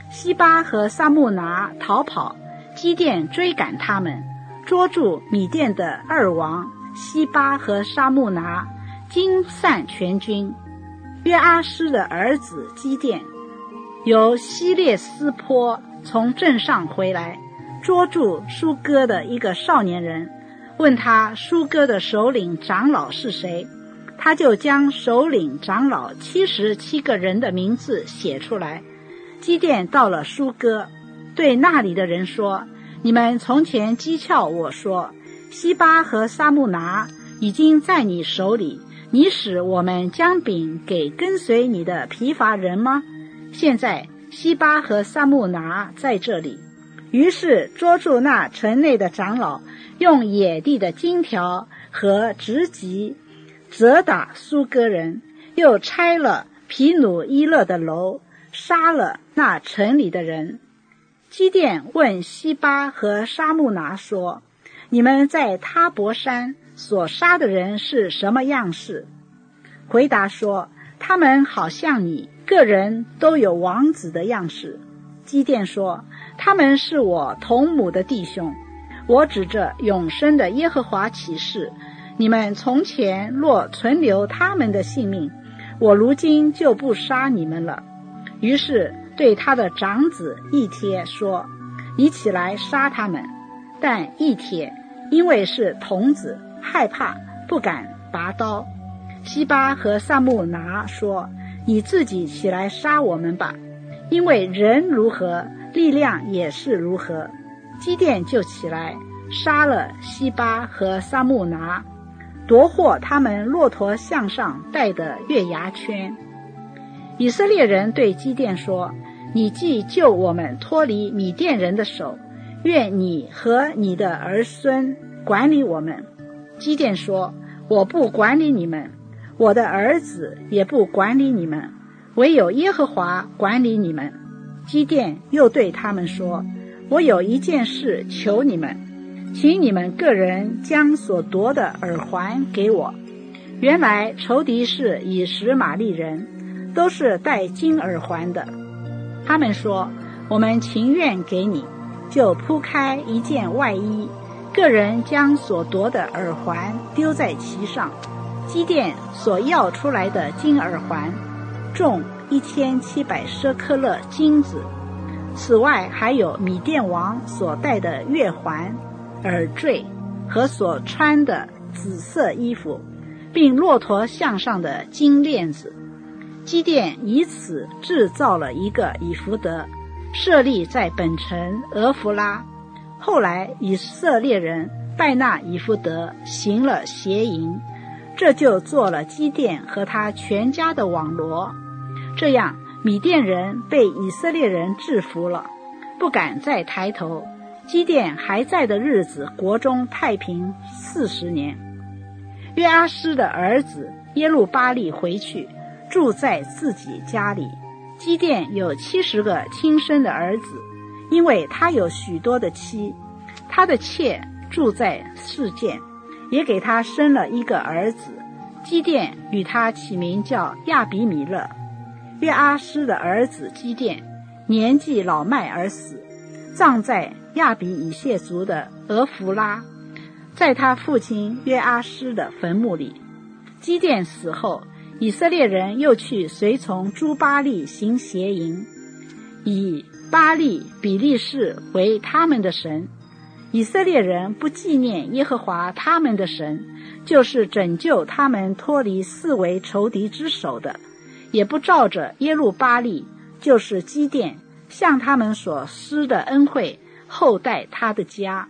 A: 西巴和撒慕拿逃跑，基甸追赶他们，捉住米甸的二王西巴和撒慕拿，惊散全军。约阿施的儿子基甸由希列斯坡从镇上回来，捉住舒哥的一个少年人，问他舒哥的首领长老是谁，他就将首领长老七十七个人的名字写出来。基甸到了舒哥，对那里的人说，你们从前讥诮我说，西巴和撒慕拿已经在你手里，你使我们将饼给跟随你的疲乏人吗？现在西巴和撒慕拿在这里。于是捉住那城内的长老，用野地的金条和直戟责打苏哥人，又拆了皮努伊勒的楼，杀了那城里的人。基甸问西巴和撒慕拿说，你们在他伯山所杀的人是什么样式？回答说，他们好像你，个人都有王子的样式。基甸说，他们是我同母的弟兄，我指着永生的耶和华起誓，你们从前若存留他们的性命，我如今就不杀你们了。于是对他的长子以帖说，你起来杀他们。但以帖因为是童子，害怕，不敢拔刀。西巴和撒慕拿说，你自己起来杀我们吧，因为人如何，力量也是如何。基甸就起来杀了西巴和撒慕拿，夺获他们骆驼项上戴的月牙圈。以色列人对基甸说，你既救我们脱离米甸人的手，愿你和你的儿孙管理我们。基甸说，我不管理你们，我的儿子也不管理你们，唯有耶和华管理你们。基甸又对他们说，我有一件事求你们，请你们个人将所夺的耳环给我。原来仇敌是以实玛利人，都是戴金耳环的。他们说，我们情愿给你，就铺开一件外衣，个人将所夺的耳环丢在其上。基甸所要出来的金耳环重一千七百舍克勒金子，此外还有米甸王所戴的月环、耳坠和所穿的紫色衣服，并骆驼项上的金链子。基甸以此制造了一个以弗得，设立在本城俄弗拉。后来以色列人拜那以弗得，行了邪淫，这就做了基甸和他全家的网罗。这样米甸人被以色列人制服了，不敢再抬头。基甸还在的日子，国中太平四十年。约阿施的儿子耶路巴力回去，住在自己家里。基甸有七十个亲生的儿子，因为他有许多的妻，他的妾住在示剑，也给他生了一个儿子。基甸与他起名叫亚比米勒。约阿施的儿子基甸年纪老迈而死，葬在亚比以谢族的俄弗拉，在他父亲约阿施的坟墓里。基甸死后，以色列人又去随从诸巴力行邪淫，以巴力比利士为他们的神。以色列人不纪念耶和华他们的神，就是拯救他们脱离四围仇敌之手的，也不照着耶路巴力，就是基甸向他们所施的恩惠厚待他的家。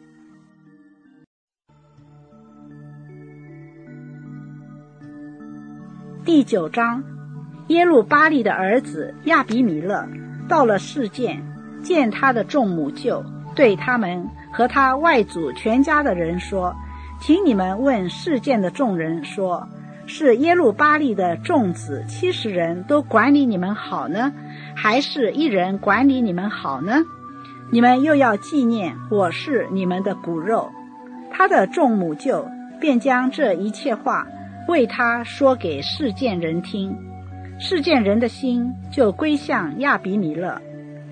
A: 第九章，耶路巴力的儿子亚比米勒到了示剑，见他的众母舅，对他们和他外祖全家的人说，请你们问示剑的众人说，是耶路巴力的众子七十人都管理你们好呢，还是一人管理你们好呢？你们又要纪念我是你们的骨肉。他的众母舅便将这一切话为他说给示剑人听，示剑人的心就归向亚比米勒。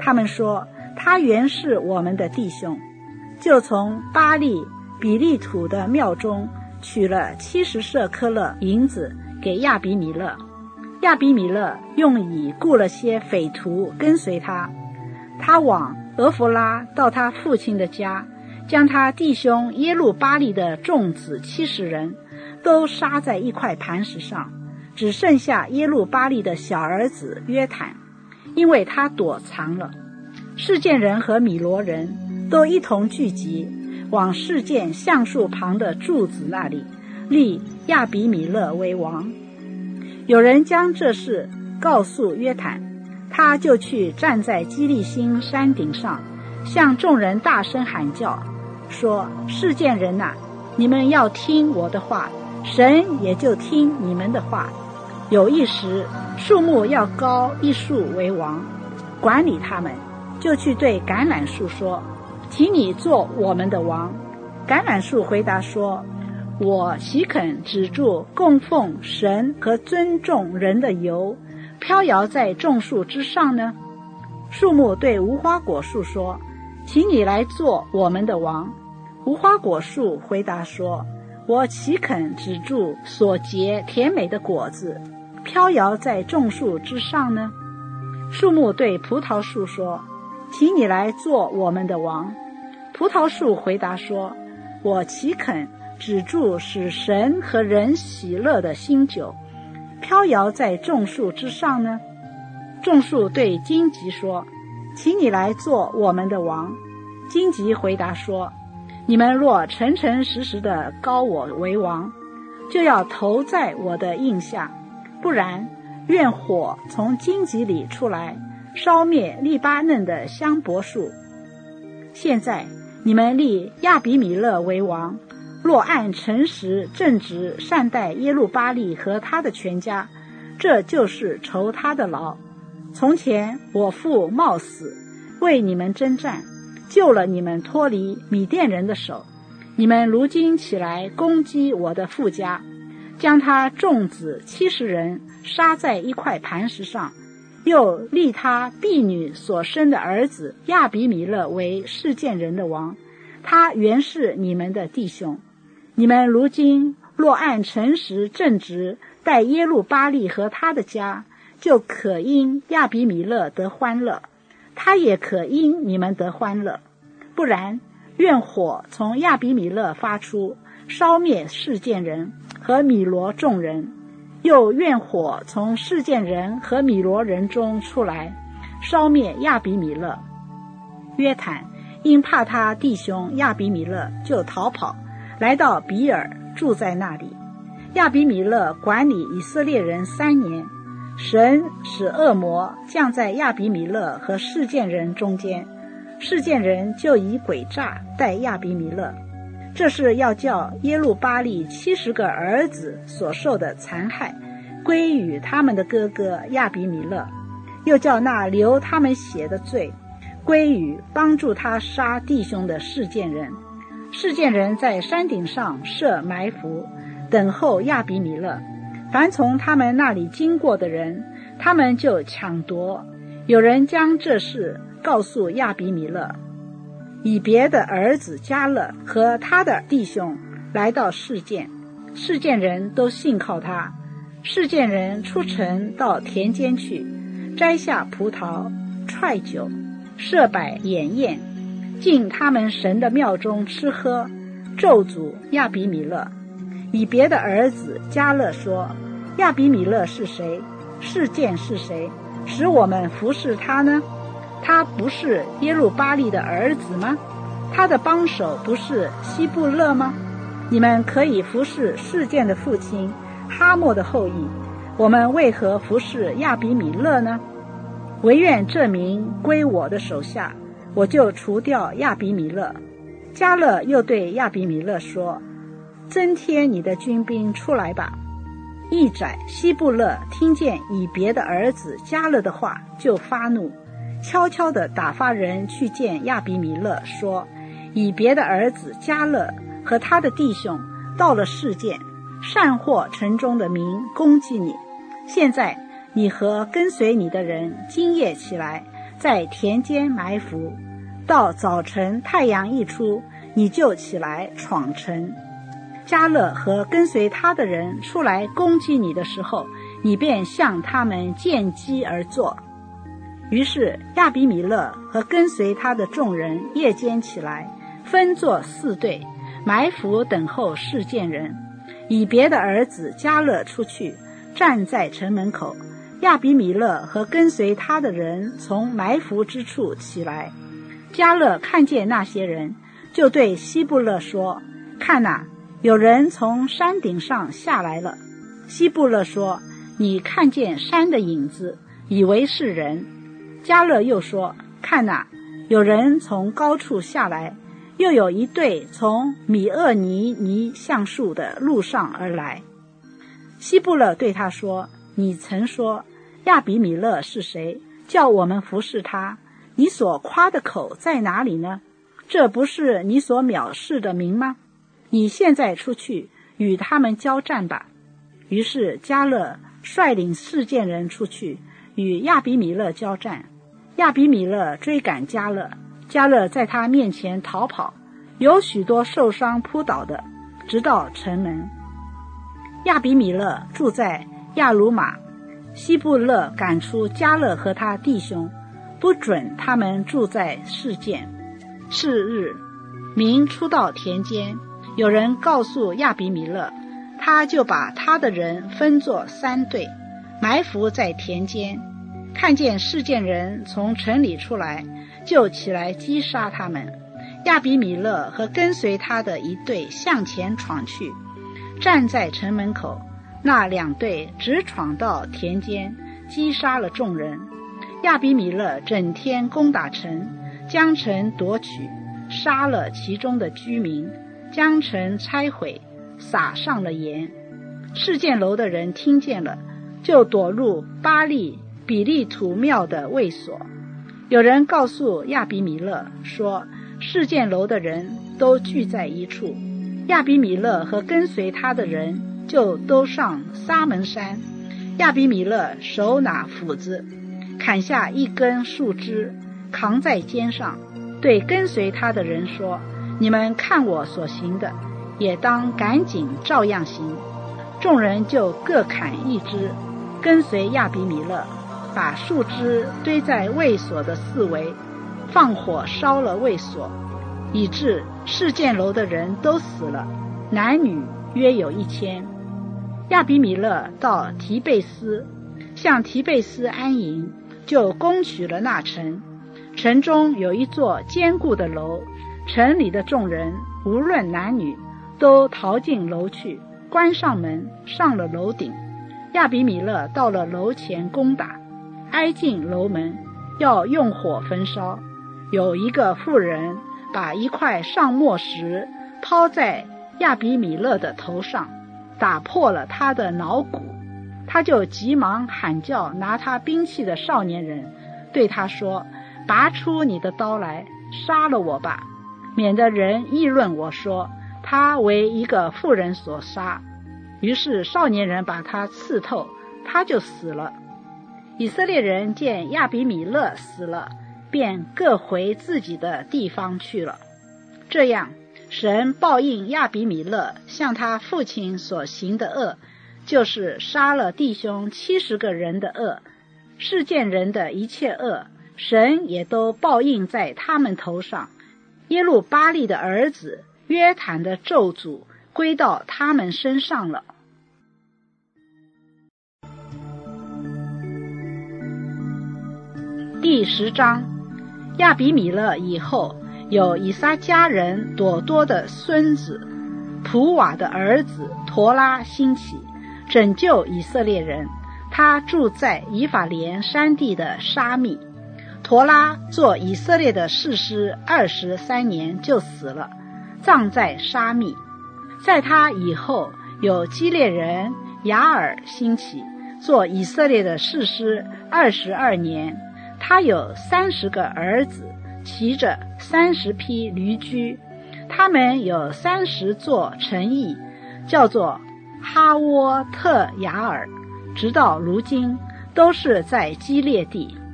A: 他们说他原是我们的弟兄，就从巴利比利土的庙中取了七十舍克勒银子给亚比米勒。亚比米勒用以雇了些匪徒跟随他，他往俄弗拉到他父亲的家，将他弟兄耶路巴利的众子七十人都杀在一块磐石上，只剩下耶路巴利的小儿子约坦，因为他躲藏了。示剑人和米罗人都一同聚集，往示剑橡树旁的柱子那里立亚比米勒为王。有人将这事告诉约坦，他就去站在基利心山顶上，向众人大声喊叫，说：示剑人哪、啊，你们要听我的话，神也就听你们的话。有一时，树木要高一树为王，管理他们，就去对橄榄树说：请你做我们的王。橄榄树回答说：我岂肯止住供奉神和尊重人的油，飘摇在众树之上呢？树木对无花果树说：请你来做我们的王。无花果树回答说：我岂肯止住所结甜美的果子，飘摇在众树之上呢？树木对葡萄树说：请你来做我们的王。葡萄树回答说：我岂肯止住使神和人喜乐的新酒，飘摇在众树之上呢？众树对荆棘说：请你来做我们的王。荆棘回答说：你们若诚诚实实的膏我为王，就要投在我的印下，不然愿火从荆棘里出来，烧灭利巴嫩的香柏树。现在你们立亚比米勒为王，若按诚实正直善待耶路巴利和他的全家，这就是酬他的劳。从前我父冒死为你们征战，救了你们脱离米甸人的手，你们如今起来攻击我的父家，将他众子七十人杀在一块磐石上，又立他婢女所生的儿子亚比米勒为示剑人的王，他原是你们的弟兄。你们如今若按诚实正直待耶路巴利和他的家，就可因亚比米勒得欢乐，他也可因你们得欢乐。不然，愿火从亚比米勒发出，烧灭示剑人和米罗众人，又愿火从示剑人和米罗人中出来，烧灭亚比米勒。约坦因怕他弟兄亚比米勒，就逃跑，来到比尔，住在那里。亚比米勒管理以色列人三年，神使恶魔降在亚比米勒和示剑人中间，示剑人就以诡诈待亚比米勒。这是要叫耶路巴利七十个儿子所受的残害归于他们的哥哥亚比米勒，又叫那流他们血的罪归于帮助他杀弟兄的示剑人。示剑人在山顶上设埋伏，等候亚比米勒，凡从他们那里经过的人，他们就抢夺。有人将这事告诉亚比米勒，以别的儿子迦勒和他的弟兄来到示剑，示剑人都信靠他。示剑人出城到田间去，摘下葡萄、踹酒，设摆筵宴，进他们神的庙中吃喝，咒诅亚比米勒。以别的儿子迦勒说：亚比米勒是谁？示剑是谁？使我们服侍他呢？他不是耶路巴利的儿子吗？他的帮手不是希布勒吗？你们可以服侍示剑的父亲哈莫的后裔，我们为何服侍亚比米勒呢？惟愿这名归我的手下，我就除掉亚比米勒。迦勒又对亚比米勒说：增添你的军兵出来吧。一宰希布勒听见以别的儿子迦勒的话，就发怒，悄悄地打发人去见亚比米勒，说：以别的儿子迦勒和他的弟兄到了示剑，擅获城中的民，攻击你。现在你和跟随你的人今夜起来， 在田间埋伏，到早晨太阳一出，你就起来闯城。迦勒和跟随他的人出来攻击你的时候，你便向他们见机而作。于是亚比米勒和跟随他的众人夜间起来，分作四队，埋伏等候示剑人。以别的儿子迦勒出去，站在城门口。亚比米勒和跟随他的人从埋伏之处起来。迦勒看见那些人，就对希布勒说：看哪，有人从山顶上下来了。希布勒说：你看见山的影子，以为是人。迦勒又说：看哪，有人从高处下来，又有一队从米厄尼尼橡树的路上而来。希布勒对他说：你曾说亚比米勒是谁，叫我们服侍他？你所夸的口在哪里呢？这不是你所藐视的名吗？你现在出去与他们交战吧。于是迦勒率领示剑人出去与亚比米勒交战。亚比米勒追赶迦勒，迦勒在他面前逃跑，有许多受伤扑倒的，直到城门。亚比米勒住在亚鲁玛，希布勒赶出迦勒和他弟兄，不准他们住在示剑。是日，民出到田间，有人告诉亚比米勒，他就把他的人分作三队，埋伏在田间。看见示剑人从城里出来，就起来击杀他们。亚比米勒和跟随他的一队向前闯去，站在城门口。那两队直闯到田间，击杀了众人。亚比米勒整天攻打城，将城夺取，杀了其中的居民，将城拆毁，撒上了盐。示剑楼的人听见了，就躲入巴力比利土庙的卫所。有人告诉亚比米勒说，示剑楼的人都聚在一处。亚比米勒和跟随他的人就都上撒门山。亚比米勒手拿斧子，砍下一根树枝，扛在肩上，对跟随他的人说：你们看我所行的，也当赶紧照样行。众人就各砍一枝，跟随亚比米勒，把树枝堆在卫所的四围，放火烧了卫所，以致示剑楼的人都死了，男女约有一千。亚比米勒到提贝斯，向提贝斯安营，就攻取了那城。城中有一座坚固的楼，城里的众人无论男女，都逃进楼去，关上门，上了楼顶。亚比米勒到了楼前攻打，挨进楼门，要用火焚烧。有一个妇人把一块上墨石抛在亚比米勒的头上，打破了他的脑骨。他就急忙喊叫拿他兵器的少年人，对他说：拔出你的刀来，杀了我吧，免得人议论我说他为一个妇人所杀。于是少年人把他刺透，他就死了。以色列人见亚比米勒死了，便各回自己的地方去了。这样，神报应亚比米勒向他父亲所行的恶，就是杀了弟兄七十个人的恶，示剑人的一切恶，神也都报应在他们头上。耶路巴力的儿子约坦的咒诅归到他们身上了。第十章，亚比米勒以后，有以撒迦人朵多的孙子普瓦的儿子陀拉兴起，拯救以色列人。他住在以法莲山地的沙密。陀拉做以色列的士师二十三年就死了，葬在沙密。在他以后，有基列人雅尔兴起，做以色列的士师二十二年。他有三十个儿子，骑着三十匹驴驹，他们有三十座城邑，叫做哈沃特雅尔，直到如今都是在基列地。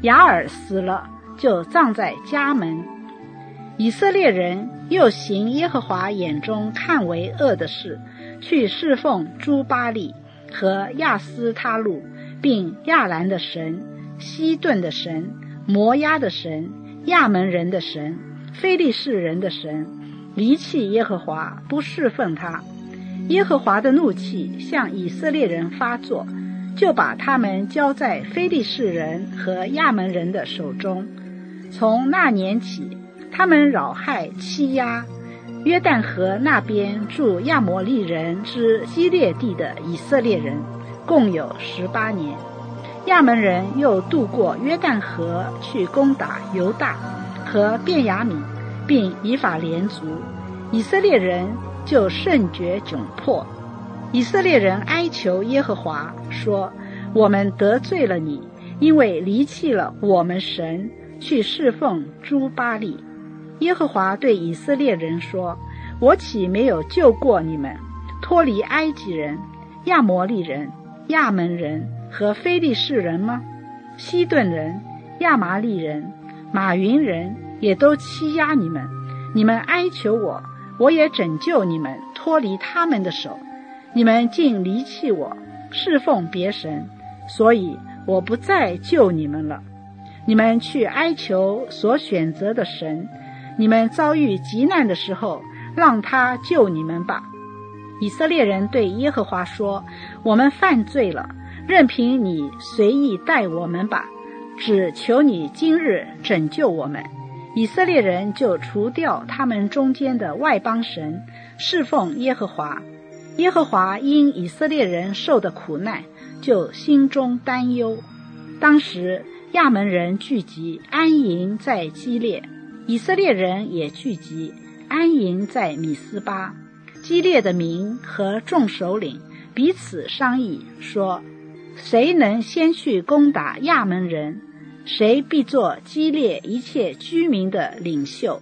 A: 雅尔死了，就葬在家门。以色列人又行耶和华眼中看为恶的事，去侍奉诸巴力和亚斯他路，并亚兰的神、西顿的神、摩押的神、亚门人的神、非利士人的神，离弃耶和华，不侍奉他。耶和华的怒气向以色列人发作，就把他们交在非利士人和亚门人的手中。从那年起，他们扰害欺压约旦河那边住亚摩利人之基列地的以色列人，共有十八年。亚门人又渡过约旦河去攻打犹大和便雅悯，并以法莲族，以色列人就甚觉窘迫。以色列人哀求耶和华说，我们得罪了你，因为离弃了我们神，去侍奉诸巴力。耶和华对以色列人说，我岂没有救过你们，脱离埃及人、亚摩利人、亚门人和非利士人吗？西顿人、亚麻利人、马云人也都欺压你们，你们哀求我，我也拯救你们脱离他们的手。你们竟离弃我，侍奉别神，所以我不再救你们了。你们去哀求所选择的神，你们遭遇急难的时候，让他救你们吧。以色列人对耶和华说，我们犯罪了，任凭你随意待我们吧，只求你今日拯救我们。以色列人就除掉他们中间的外邦神，侍奉耶和华。耶和华因以色列人受的苦难，就心中担忧。当时亚门人聚集安营在基列，以色列人也聚集安营在米斯巴。基列的民和众首领彼此商议说，谁能先去攻打亚门人，谁必做基列一切居民的领袖。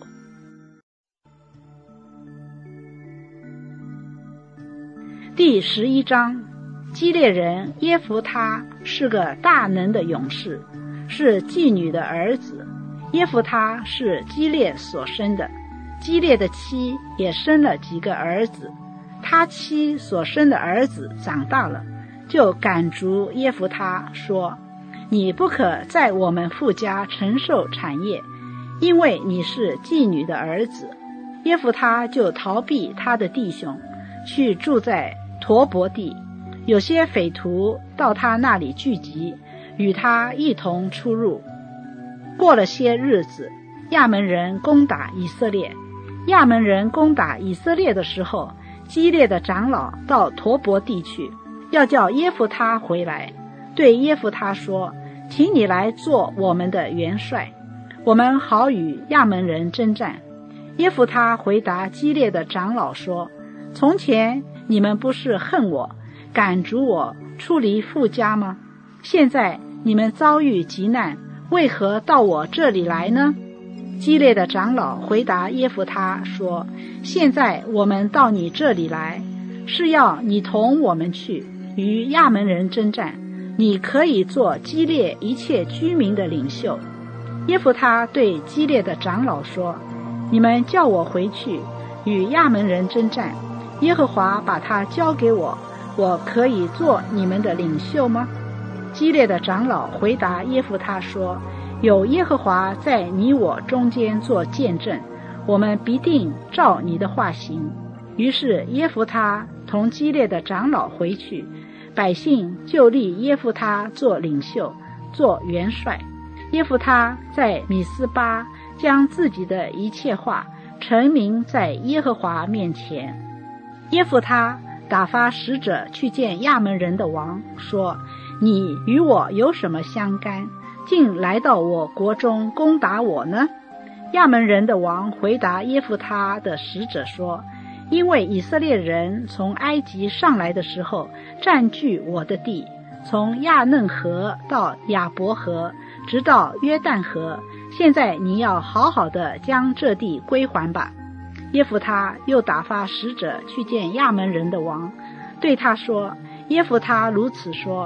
A: 第十一章，基列人耶弗他是个大能的勇士，是妓女的儿子。耶弗他是基列所生的，基列的妻也生了几个儿子。他妻所生的儿子长大了，就赶逐耶弗他说，你不可在我们父家承受产业，因为你是妓女的儿子。耶弗他就逃避他的弟兄，去住在陀伯地。有些匪徒到他那里聚集，与他一同出入。过了些日子，亚门人攻打以色列。亚门人攻打以色列的时候，基列的长老到陀伯地去，要叫耶弗他回来，对耶弗他说，请你来做我们的元帅，我们好与亚门人征战。耶弗他回答基列的长老说，从前你们不是恨我，赶逐我出离父家吗？现在你们遭遇急难，为何到我这里来呢？基列的长老回答耶弗他说，现在我们到你这里来，是要你同我们去与亚门人征战，你可以做基列一切居民的领袖。耶弗他对基列的长老说，你们叫我回去与亚门人征战，耶和华把他交给我，我可以做你们的领袖吗？基列的长老回答耶弗他说，有耶和华在你我中间做见证，我们必定照你的话行。于是耶弗他同基列的长老回去，百姓就立耶弗他做领袖，做元帅。耶弗他在米斯巴将自己的一切话陈明在耶和华面前。耶弗他打发使者去见亚门人的王，说，你与我有什么相干，竟来到我国中攻打我呢？亚门人的王回答耶弗他的使者说，因为以色列人从埃及上来的时候占据我的地，从亚嫩河到亚伯河，直到约旦河，现在你要好好的将这地归还吧。耶弗他又打发使者去见亚门人的王，对他说，耶弗他如此说，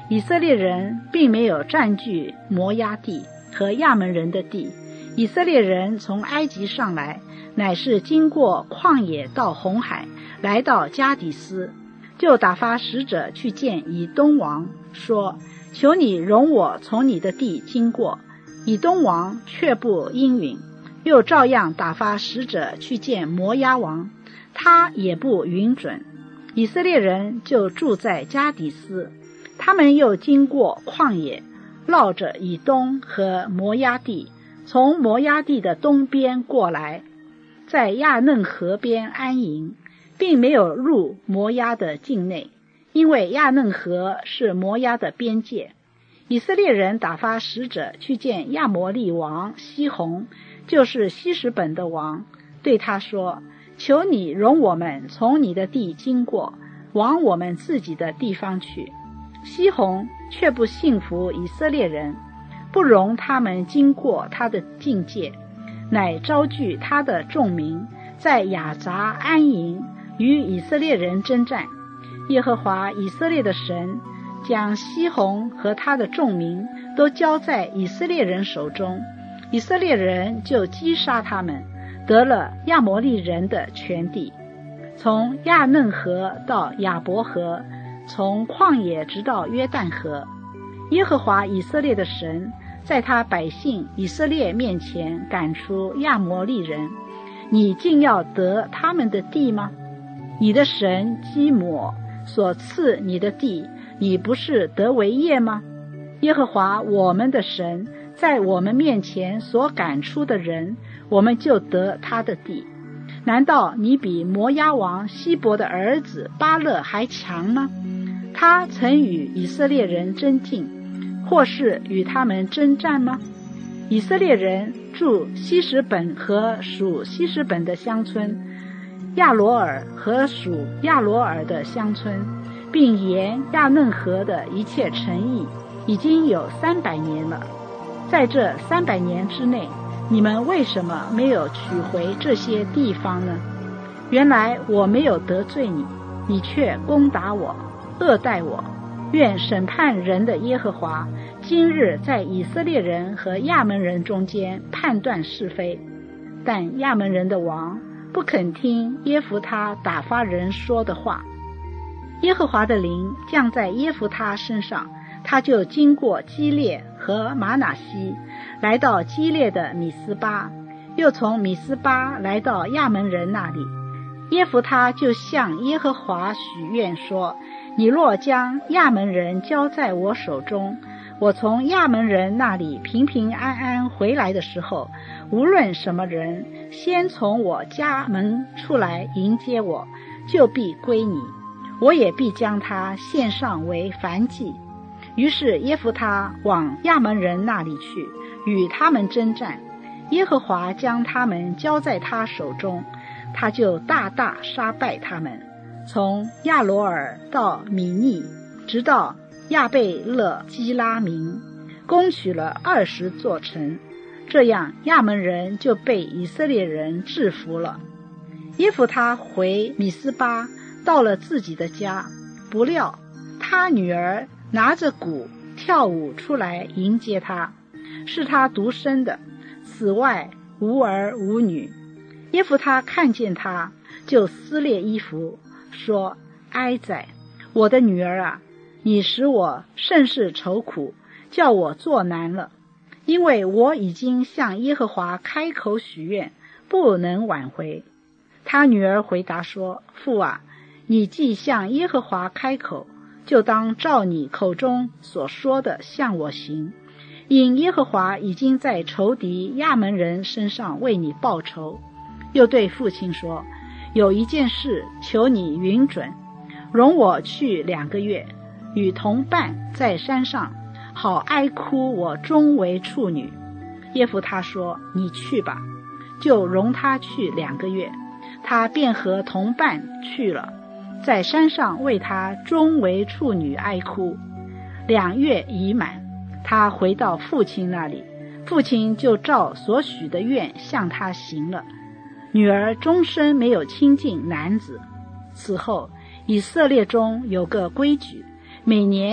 A: 以色列人并没有占据摩押地和亚门人的地。以色列人从埃及上来，乃是经过旷野到红海，来到加底斯，就打发使者去见以东王，说：求你容我从你的地经过。以东王却不应允，又照样打发使者去见摩押王，他也不允准。以色列人就住在加底斯，他们又经过旷野，绕着以东和摩押地，从摩押地的东边过来，在亚嫩河边安营，并没有入摩押的境内，因为亚嫩河是摩押的边界。以色列人打发使者去见亚摩利王西宏，就是希实本的王，对他说：求你容我们从你的地经过，往我们自己的地方去。西宏却不信服以色列人，不容他们经过他的境界，乃招聚他的众民，在雅杂安营，与以色列人征战。耶和华以色列的神将西宏和他的众民都交在以色列人手中，以色列人就击杀他们，得了亚摩利人的全地，从亚嫩河到亚伯河，从旷野直到约旦河。耶和华以色列的神在他百姓以色列面前赶出亚摩利人，你竟要得他们的地吗？你的神基抹所赐你的地，你不是得为业吗？耶和华我们的神在我们面前所赶出的人，我们就得他的地。难道你比摩押王希伯的儿子巴勒还强吗？他曾与以色列人争竞，或是与他们征战吗？以色列人住希实本和属希实本的乡村，亚罗尔和属亚罗尔的乡村，并沿亚嫩河的一切城邑，已经有三百年了。在这三百年之内，你们为什么没有取回这些地方呢？原来我没有得罪你，你却攻打我，恶待我。愿审判人的耶和华今日在以色列人和亚门人中间判断是非。但亚门人的王不肯听耶弗他打发人说的话，耶和华的灵降在耶弗他身上，他就经过基列和玛拿西，来到基列的米斯巴，又从米斯巴来到亚门人那里。耶弗他就向耶和华许愿说：你若将亚门人交在我手中，我从亚门人那里平平安安回来的时候，无论什么人先从我家门出来迎接我，就必归你，我也必将他献上为燔祭。于是耶弗他往亚门人那里去，与他们征战。耶和华将他们交在他手中，他就大大杀败他们，从亚罗尔到米尼，直到亚贝勒基拉明，攻取了二十座城。这样亚门人就被以色列人制服了。耶弗他回米斯巴，到了自己的家，不料他女儿拿着鼓跳舞出来迎接他，是他独生的，此外无儿无女。耶弗他看见他，就撕裂衣服，说：哀哉，我的女儿啊，你使我甚是愁苦，叫我作难了，因为我已经向耶和华开口许愿，不能挽回。他女儿回答说：父啊，你既向耶和华开口，就当照你口中所说的向我行，因耶和华已经在仇敌亚门人身上为你报仇。又对父亲说：有一件事求你允准，容我去两个月，与同伴在山上，好哀哭我终为处女。耶弗他说：你去吧。就容他去两个月，他便和同伴去了，在山上为他终为处女哀哭。两月已满，他回到父亲那里，父亲就照所许的愿向他行了。女儿终身没有亲近男子。此后以色列中有个规矩，每年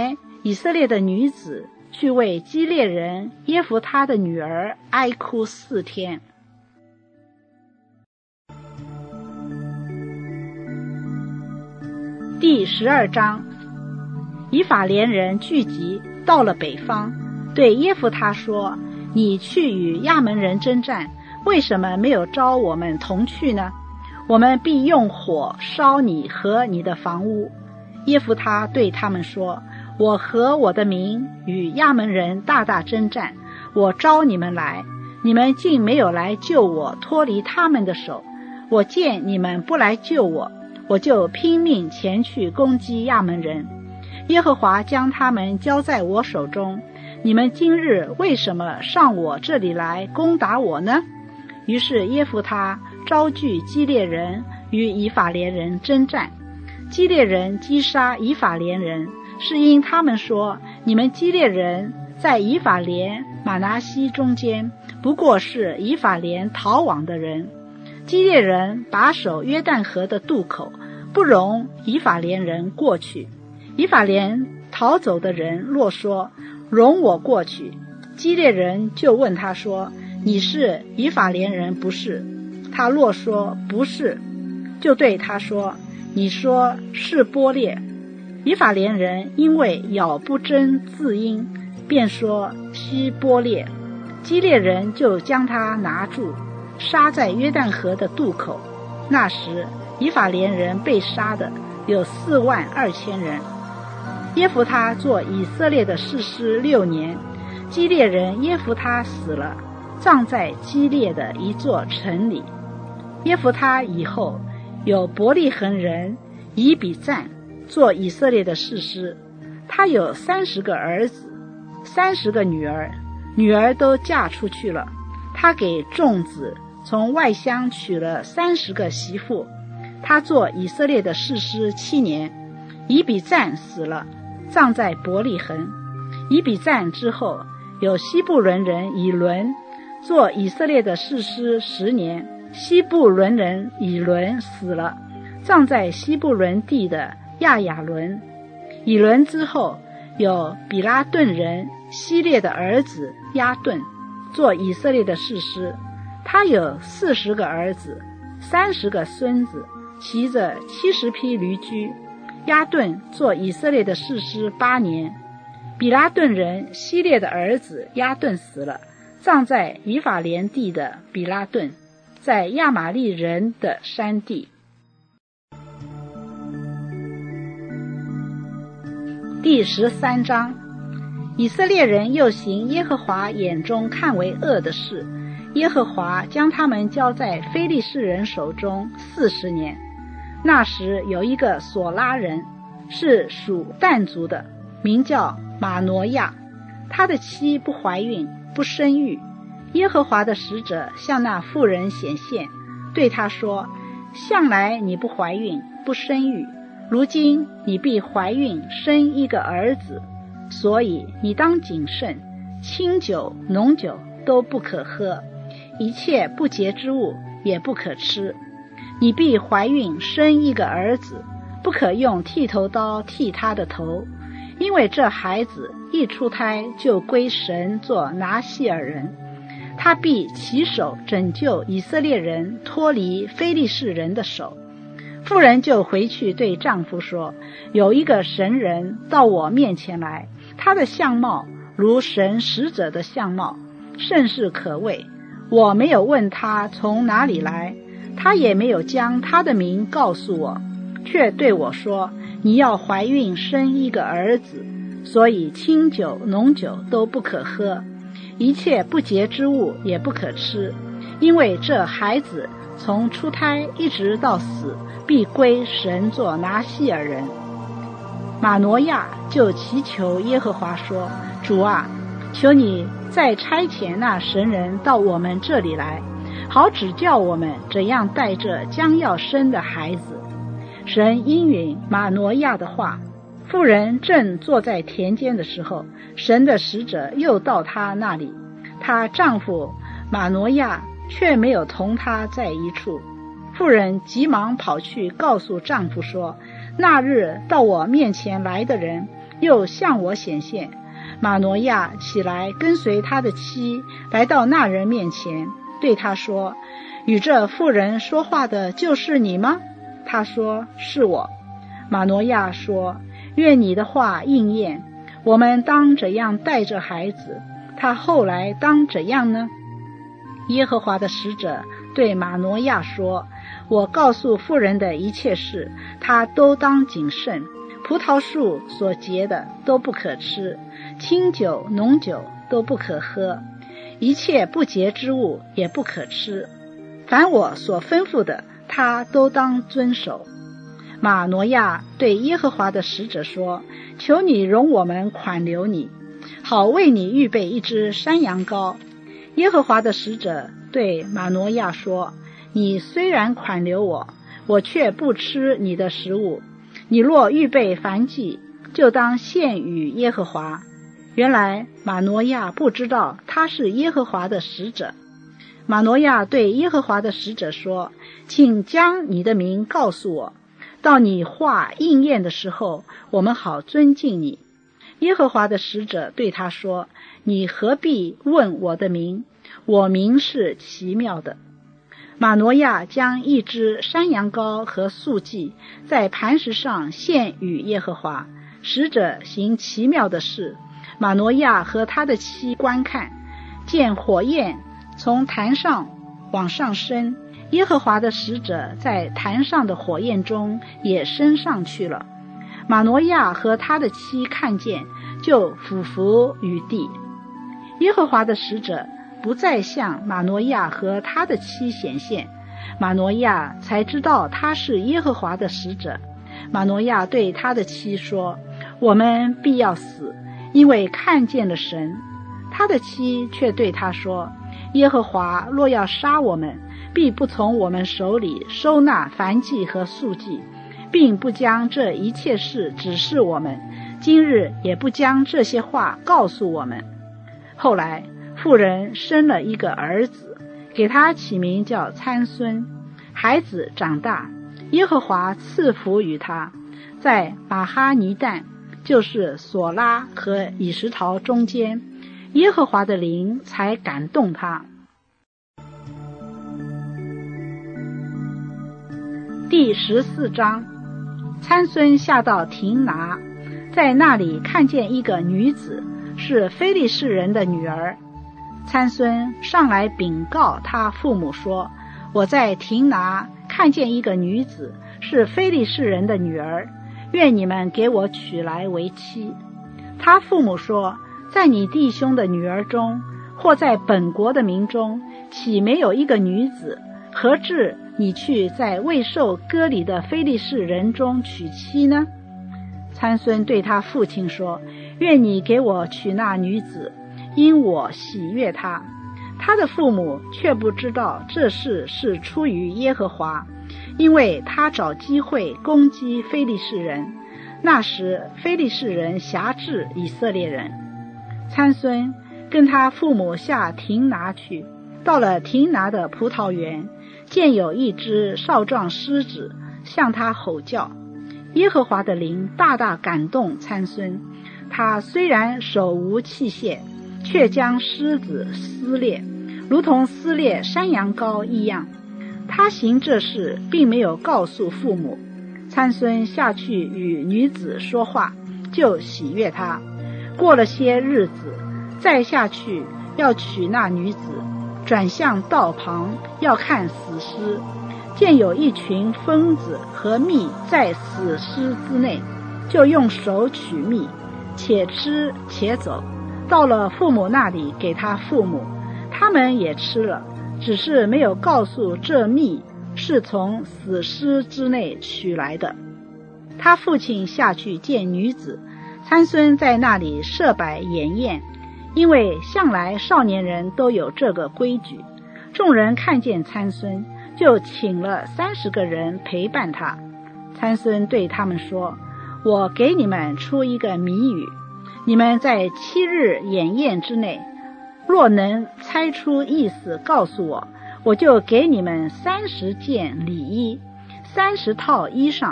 A: 以色列的女子去为基列人耶弗他的女儿哀哭四天。第十二章，以法莲人聚集到了北方，对耶弗他说：你去与亚门人征战，为什么没有招我们同去呢？我们必用火烧你和你的房屋。耶弗他对他们说：我和我的民与亚门人大大征战，我招你们来，你们竟没有来救我脱离他们的手。我见你们不来救我，我就拼命前去攻击亚门人。耶和华将他们交在我手中，你们今日为什么上我这里来攻打我呢？于是耶弗他招聚基列人与以法莲人征战。基列人击杀以法莲人，是因他们说：你们基列人在以法莲玛拿西中间，不过是以法莲逃往的人。基列人把守约旦河的渡口，不容以法莲人过去。以法莲逃走的人若说：容我过去，基列人就问他说：你是以法莲人不是？他若说不是，就对他说：你说是波列。以法莲人因为咬不真字音，便说希波列。基列人就将他拿住，杀在约旦河的渡口。那时以法莲人被杀的有四万二千人。耶弗他做以色列的士师六年，基列人耶弗他死了，葬在基列的一座城里。耶弗他以后有伯利恒人以比赞做以色列的士师，他有三十个儿子，三十个女儿，女儿都嫁出去了。他给众子从外乡娶了三十个媳妇。他做以色列的士师七年。以比赞死了，葬在伯利恒。以比赞之后，有西布伦人以伦做以色列的士师十年。西布伦人以伦死了，葬在西布伦地的亚雅伦。以伦之后，有比拉顿人希列的儿子亚顿做以色列的士师。他有四十个儿子，三十个孙子，骑着七十匹驴驹。亚顿做以色列的士师八年。比拉顿人希列的儿子亚顿死了，葬在以法莲地的比拉顿，在亚玛利人的山地。第十三章，以色列人又行耶和华眼中看为恶的事，耶和华将他们交在非利士人手中四十年。那时有一个索拉人，是属但族的，名叫马挪亚，他的妻不怀孕，不生育。耶和华的使者向那妇人显现，对他说：向来你不怀孕，不生育，如今你必怀孕生一个儿子，所以你当谨慎，清酒浓酒都不可喝，一切不洁之物也不可吃。你必怀孕生一个儿子，不可用剃头刀剃他的头，因为这孩子一出胎就归神做拿细尔人，他必起手拯救以色列人脱离非利士人的手。妇人就回去对丈夫说：有一个神人到我面前来，他的相貌如神使者的相貌，甚是可畏。我没有问他从哪里来，他也没有将他的名告诉我，却对我说：你要怀孕生一个儿子，所以清酒浓酒都不可喝，一切不洁之物也不可吃，因为这孩子从出胎一直到死，必归神做拿细尔人。马挪亚就祈求耶和华说：主啊，求你再差遣那神人到我们这里来，好指教我们怎样带着将要生的孩子。神应允马挪亚的话。妇人正坐在田间的时候，神的使者又到她那里，她丈夫马挪亚却没有同她在一处。妇人急忙跑去告诉丈夫说：那日到我面前来的人， 又向我显现。马挪亚起来跟随他的妻来到那人面前，对他说：与这妇人说话的就是你吗？他说：是我。马挪亚说：愿你的话应验，我们当怎样带着孩子？他后来当怎样呢？耶和华的使者对马挪亚说：我告诉妇人的一切事，他都当谨慎。葡萄树所结的都不可吃，清酒浓酒都不可喝，一切不洁之物也不可吃。凡我所吩咐的，他都当遵守。马挪亚对耶和华的使者说：求你容我们款留你，好为你预备一只山羊羔。耶和华的使者对马挪亚说：你虽然款留我，我却不吃你的食物。你若预备燔祭，就当献与耶和华。原来马挪亚不知道他是耶和华的使者。马挪亚对耶和华的使者说：请将你的名告诉我，到你话应验的时候，我们好尊敬你。耶和华的使者对他说：你何必问我的名？我名是奇妙的。马挪亚将一只山羊羔和素祭在磐石上献与耶和华，使者行奇妙的事。马挪亚和他的妻观看，见火焰从坛上往上升，耶和华的使者在坛上的火焰中也升上去了。马挪亚和他的妻看见，就俯伏于地。耶和华的使者不再向马挪亚和他的妻显现，马挪亚才知道他是耶和华的使者。马挪亚对他的妻说：我们必要死，因为看见了神。他的妻却对他说：耶和华若要杀我们，必不从我们手里收纳燔祭和素祭，并不将这一切事指示我们，今日也不将这些话告诉我们。后来妇人生了一个儿子，给他起名叫参孙。孩子长大，耶和华赐福于他，在马哈尼旦，就是索拉和以实陶中间，耶和华的灵才感动他。第十四章，参孙下到亭拿，在那里看见一个女子，是非利士人的女儿。参孙上来禀告他父母说：我在亭拿看见一个女子，是非利士人的女儿，愿你们给我娶来为妻。他父母说：在你弟兄的女儿中，或在本国的民中，岂没有一个女子？何至你去在未受割礼的非利士人中娶妻呢？参孙对他父亲说：愿你给我娶那女子，因我喜悦她。他的父母却不知道这事是出于耶和华，因为他找机会攻击非利士人。那时非利士人辖制以色列人。参孙跟他父母下亭拿去，到了亭拿的葡萄园，见有一只少壮狮子向他吼叫。耶和华的灵大大感动参孙，他虽然手无器械，却将狮子撕裂，如同撕裂山羊羔一样。他行这事并没有告诉父母。参孙下去与女子说话，就喜悦她。过了些日子，再下去要娶那女子，转向道旁要看死尸，见有一群蜂子和蜜在死尸之内，就用手取蜜，且吃且走，到了父母那里给他父母，他们也吃了，只是没有告诉这蜜是从死尸之内取来的。他父亲下去见女子，参孙在那里设摆筵宴，因为向来少年人都有这个规矩。众人看见参孙，就请了三十个人陪伴他。参孙对他们说：我给你们出一个谜语，你们在七日筵宴之内，若能猜出意思告诉我，我就给你们三十件礼衣，三十套衣裳，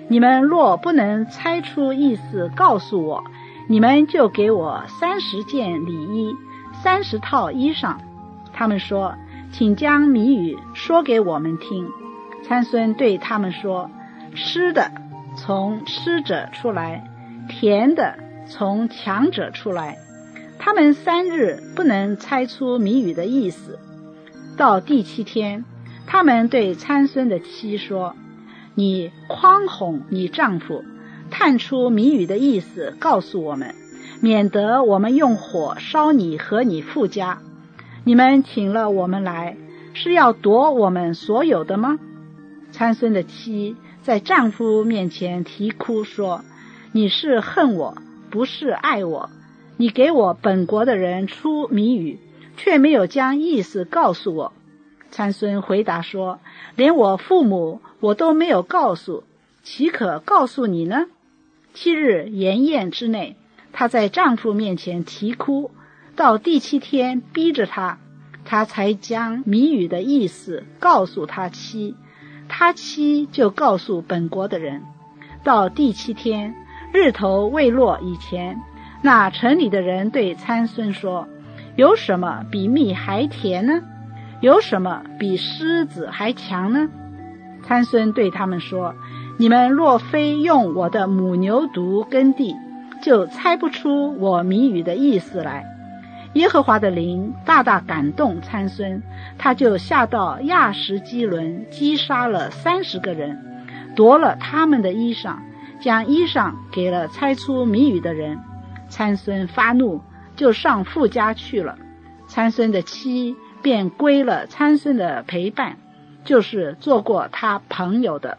A: 你们若不能猜出意思告诉我，你们就给我三十件里衣，三十套衣裳。他们说，请将谜语说给我们听。参孙对他们说，吃的从吃者出来，甜的从强者出来。他们三日不能猜出谜语的意思。到第七天，他们对参孙的妻说，你诓哄你丈夫，探出谜语的意思告诉我们，免得我们用火烧你和你父家。你们请了我们来，是要夺我们所有的吗？参孙的妻在丈夫面前啼哭说，你是恨我，不是爱我。你给我本国的人出谜语，却没有将意思告诉我。参孙回答说，连我父母我都没有告诉，岂可告诉你呢？七日筵宴之内，她在丈夫面前啼哭，到第七天逼着她，她才将谜语的意思告诉她妻，她妻就告诉本国的人。到第七天日头未落以前，那城里的人对参孙说，有什么比蜜还甜呢？有什么比狮子还强呢？参孙对他们说，你们若非用我的母牛犊耕地，就猜不出我谜语的意思来。耶和华的灵大大感动参孙，他就下到亚实基伦，击杀了三十个人，夺了他们的衣裳，将衣裳给了猜出谜语的人。参孙发怒，就上父家去了。参孙的妻便归了参孙的陪伴，就是做过他朋友的。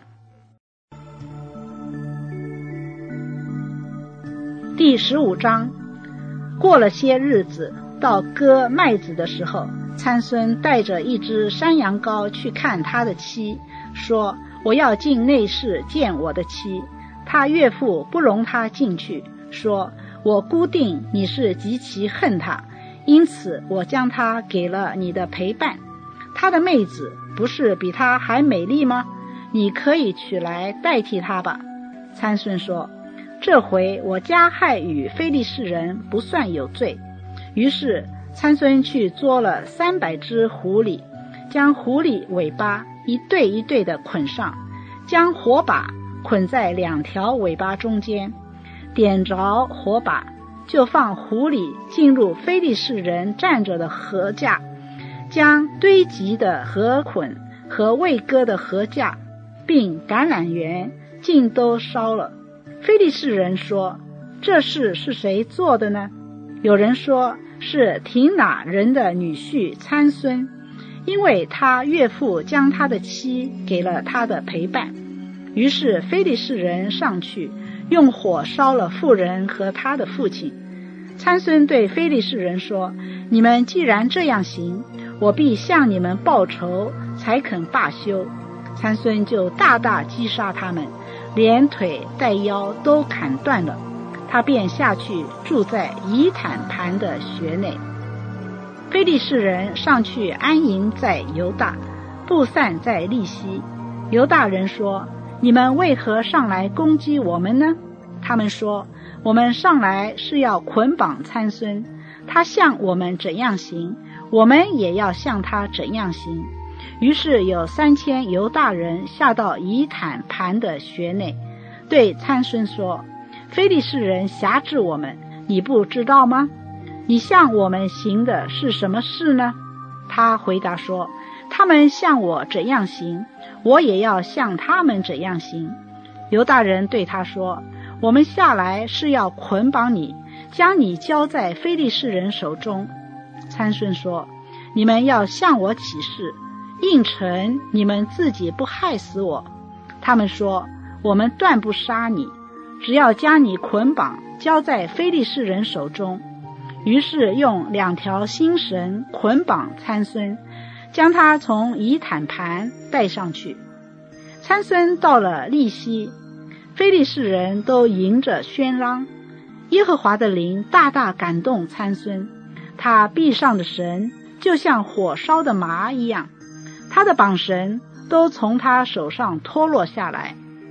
A: 第十五章。过了些日子，到割麦子的时候，参孙带着一只山羊羔去看他的妻，说，我要进内室见我的妻。他岳父不容他进去，说，我估定你是极其恨他，因此我将他给了你的陪伴。他的妹子不是比他还美丽吗？你可以取来代替他吧。参孙说，这回我加害与非利士人不算有罪。于是参孙去捉了三百只狐狸，将狐狸尾巴一对一对的捆上，将火把捆在两条尾巴中间，点着火把，就放狐狸进入非利士人站着的禾架，将堆积的禾捆和未割的禾架并橄榄园尽都烧了。非利士人说，这事是谁做的呢？有人说，是亭拿人的女婿参孙，因为他岳父将他的妻给了他的陪伴。于是非利士人上去，用火烧了妇人和他的父亲。参孙对非利士人说，你们既然这样行，我必向你们报仇，才肯罢休。参孙就大大击杀他们，连腿带腰都砍断了。他便下去住在以坦盘的穴内。非利士人上去安营在犹大，布散在利希。犹大人说，你们为何上来攻击我们呢？他们说，我们上来是要捆绑参孙，他向我们怎样行，我们也要向他怎样行。于是有三千犹大人下到以坦盘的穴内，对参孙说，非利士人辖制我们，你不知道吗？你向我们行的是什么事呢？他回答说，他们向我怎样行，我也要向他们怎样行。犹大人对他说，我们下来是要捆绑你，将你交在非利士人手中。参孙说，你们要向我起誓，应承你们自己不害死我。他们说，我们断不杀你，只要将你捆绑交在非利士人手中。于是用两条新绳捆绑参孙，将他从以坦盘带上去。参孙到了利希，非利士人都迎着喧嚷。耶和华的灵大大感动参孙，他臂上的绳就像火烧的麻一样，他的绑绳都从他手上脱落下来。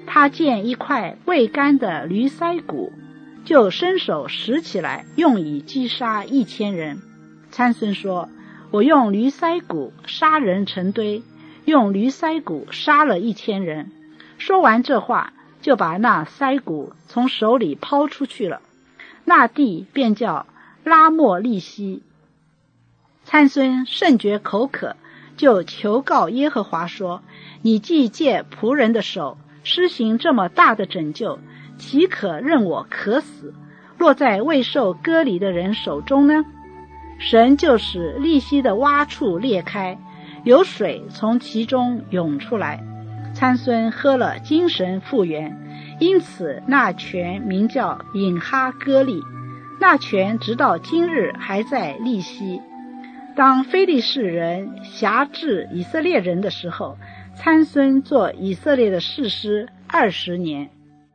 A: 他见一块未干的驴腮骨，就伸手拾起来，用以击杀一千人。参孙说，我用驴腮骨杀人成堆，用驴腮骨杀了一千人。说完这话，就把那腮骨从手里抛出去了，那地便叫拉莫利西。参孙甚觉口渴，就求告耶和华说，你既借仆人的手施行这么大的拯救，岂可任我渴死，落在未受割礼的人手中呢？神就使利西的洼处裂开，有水从其中涌出来，参孙喝了，精神复原，因此那泉名叫隐哈歌利。那泉直到今日还在利西。当非利士人辖制以色列人的时候，参孙做以色列的士师二十年。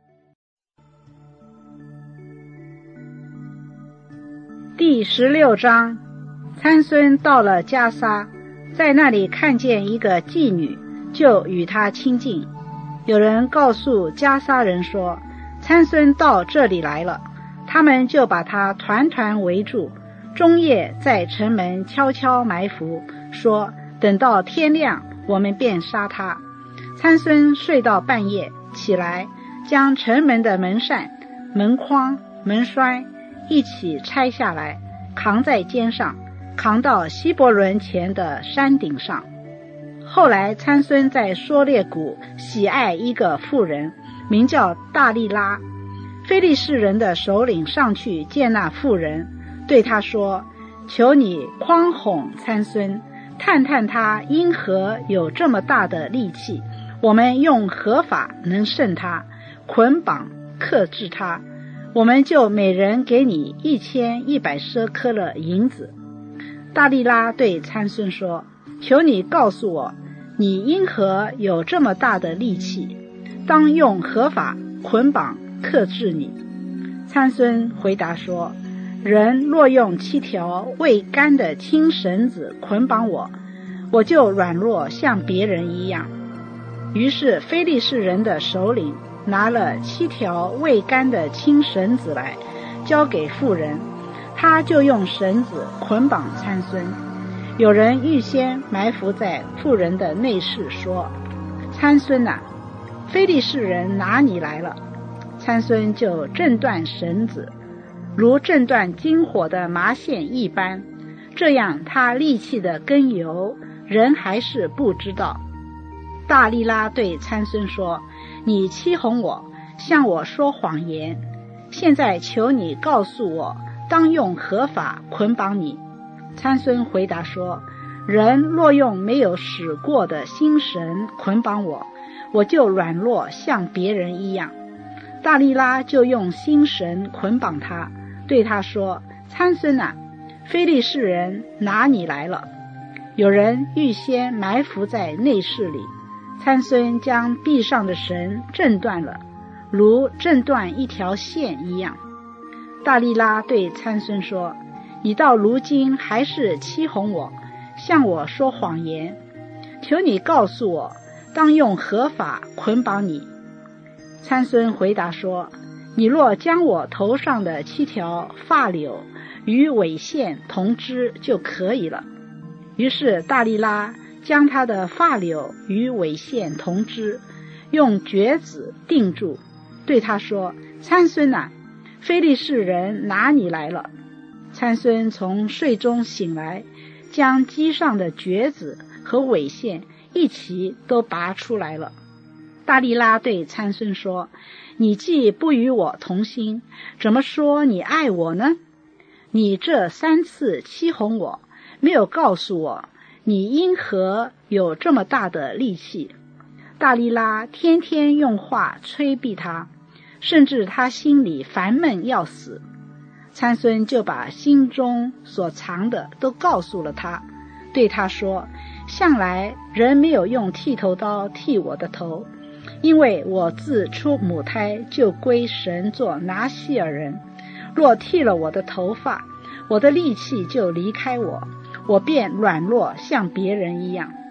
A: 第十六章，参孙到了迦撒，在那里看见一个妓女，就与她亲近。有人告诉迦撒人说，参孙到这里来了，他们就把他团团围住，终夜在城门悄悄埋伏，说等到天亮，我们便杀他。参孙睡到半夜，起来将城门的门扇、门框、门栓一起拆下来，扛在肩上，扛到希伯伦前的山顶上。后来参孙在梭列谷喜爱一个妇人，名叫大利拉。非利士人的首领上去见那妇人，对他说，求你诓哄参孙，探探他因何有这么大的力气，我们用何法能胜他，捆绑克制他，我们就每人给你一千一百舍客勒银子。大利拉对参孙说，求你告诉我，你因何有这么大的力气，当用何法捆绑克制你。参孙回答说，人若用七条未干的青绳子捆绑我，我就软弱像别人一样。于是非利士人的首领拿了七条未干的青绳子来，交给妇人，他就用绳子捆绑参孙。有人预先埋伏在妇人的内室，说，参孙啊，非利士人拿你来了。参孙就挣断绳子，如挣断金火的麻线一般，这样他力气的根由，人还是不知道。大利拉对参孙说，你欺哄我，向我说谎言，现在求你告诉我，当用何法捆绑你。参孙回答说，人若用没有使过的新绳捆绑我，我就软弱像别人一样。大利拉就用新绳捆绑他，对他说，参孙啊，非利士人拿你来了。有人预先埋伏在内室里，参孙将臂上的绳挣断了，如挣断一条线一样。大利拉对参孙说，你到如今还是欺哄我，向我说谎言，求你告诉我，当用何法捆绑你。参孙回答说，你若将我头上的七条发绺与尾线同织就可以了。于是大利拉将他的发绺与尾线同织，用橛子定住，对他说，参孙啊，非利士人拿你来了。参孙从睡中醒来，将机上的橛子和尾线一起都拔出来了。大利拉对参孙说，你既不与我同心，怎么说你爱我呢？你这三次欺哄我，没有告诉我，你因何有这么大的力气。大利拉天天用话催逼他，甚至他心里烦闷要死。参孙就把心中所藏的都告诉了他，对他说，向来人没有用剃头刀剃我的头，因为我自出母胎就归神做拿西尔人，若剃了我的头发，我的力气就离开我，我便软弱像别人一样。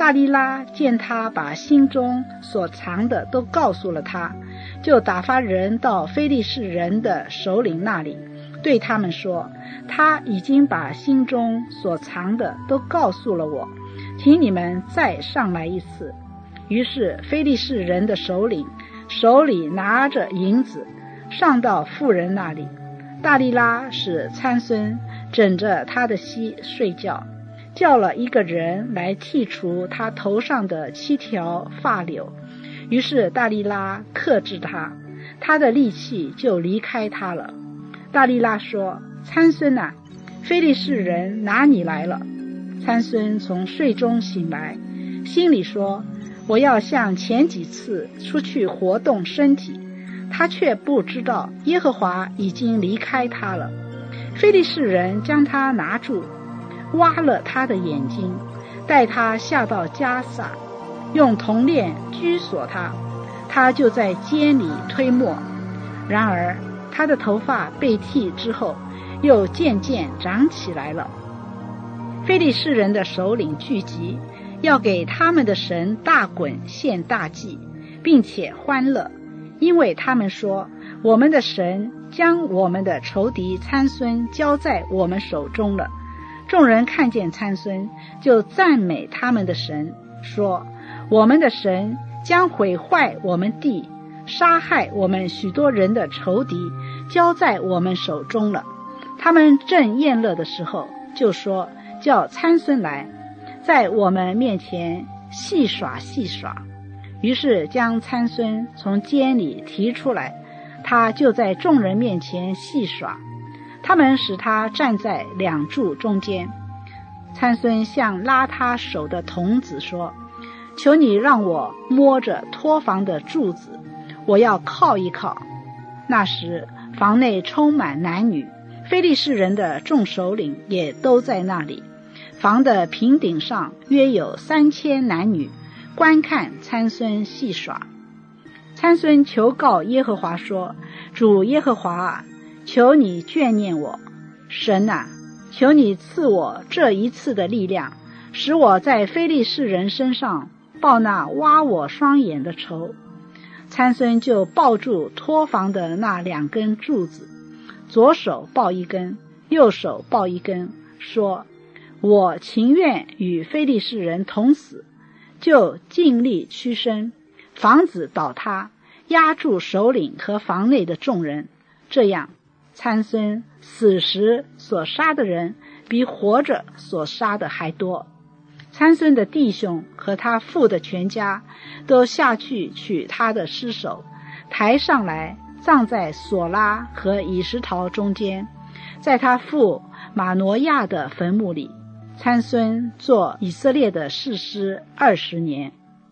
A: 大利拉见他把心中所藏的都告诉了他，就打发人到非利士人的首领那里，对他们说，他已经把心中所藏的都告诉了我，请你们再上来一次。于是非利士人的首领手里拿着银子上到妇人那里，大利拉使参孙枕着他的膝睡觉，叫了一个人来剔除他头上的七条发绺。于是大利拉克制他，他的力气就离开他了。大利拉说，参孙啊，非利士人拿你来了。参孙从睡中醒来，心里说，我要像前几次出去活动身体，他却不知道耶和华已经离开他了。非利士人将他拿住，挖了他的眼睛，带他下到迦撒，用铜链拘锁他，他就在监里推磨。然而他的头发被剃之后，又渐渐长起来了。非利士人的首领聚集，要给他们的神大滚献大祭，并且欢乐，因为他们说，我们的神将我们的仇敌参孙交在我们手中了。众人看见参孙，就赞美他们的神，说，我们的神将毁坏我们地，杀害我们许多人的仇敌交在我们手中了。他们正宴乐的时候，就说，叫参孙来，在我们面前戏耍戏耍。于是将参孙从监里提出来，他就在众人面前戏耍。他们使他站在两柱中间。参孙向拉他手的童子说，求你让我摸着托房的柱子，我要靠一靠。那时房内充满男女，非利士人的众首领也都在那里。房的平顶上约有三千男女，观看参孙戏耍。参孙求告耶和华说，主耶和华啊，求你眷念我，神啊，求你赐我这一次的力量，使我在非利士人身上报那挖我双眼的仇。参孙就抱住托房的那两根柱子，左手抱一根，右手抱一根，说，我情愿与非利士人同死，就尽力屈身，防止倒塌，压住首领和房内的众人。这样参孙死时所杀的人比活着所杀的还多。参孙的弟兄和他父的全家都下去取他的尸首，抬上来葬在索拉和以实陶中间，在他父马挪亚的坟墓里。参孙做以色列的士师二十年。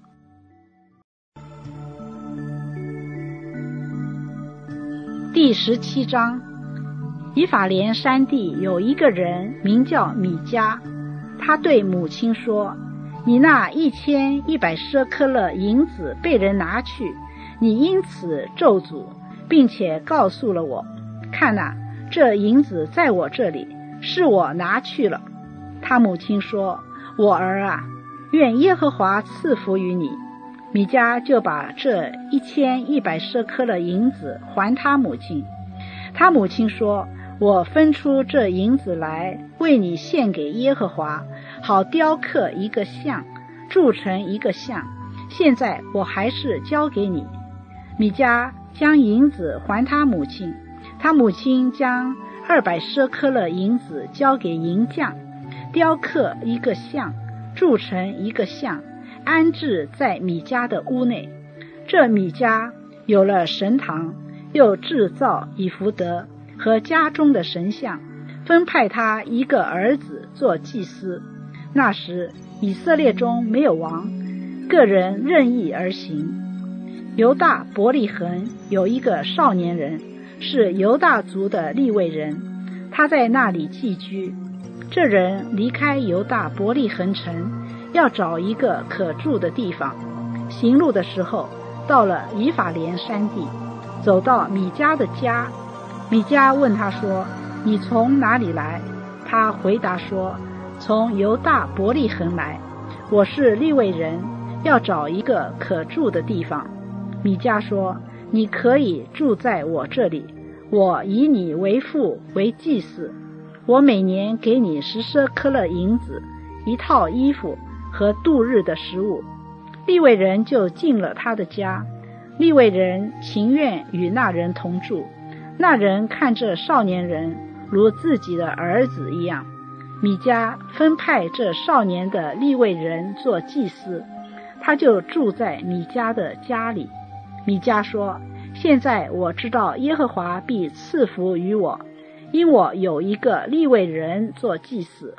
A: 第十七章，以法莲山地有一个人名叫米迦，他对母亲说，你那一千一百舍客勒银子被人拿去，你因此咒诅，并且告诉了我，看哪，这银子在我这里，是我拿去了。他母亲说，我儿啊，愿耶和华赐福于你。米迦就把这一千一百舍客勒银子还他母亲。他母亲说，我分出这银子来为你献给耶和华，好雕刻一个像，铸成一个像，现在我还是交给你。米迦将银子还他母亲，他母亲将二百舍客勒银子交给银匠，雕刻一个像，铸成一个像，安置在米迦的屋内。这米迦有了神堂，又制造以弗得和家中的神像，分派他一个儿子做祭司。那时以色列中没有王，个人任意而行。犹大伯利恒有一个少年人，是犹大族的利未人，他在那里寄居。这人离开犹大伯利恒城，要找一个可住的地方。行路的时候，到了以法莲山地，走到米迦的家。米迦问他说，你从哪里来？他回答说，从犹大伯利恒来。 我是利未人，要找一个可住的地方。米迦说，你可以住在我这里，我以你为父为祭司，我每年给你十舍客勒银子，一套衣服和度日的食物。利未人就进了他的家，利未人情愿与那人同住，那人看这少年人如自己的儿子一样。米迦分派这少年的利未人做祭司，他就住在米迦的家里。米迦说，现在我知道耶和华必赐福于我，因我有一个利未人做祭司。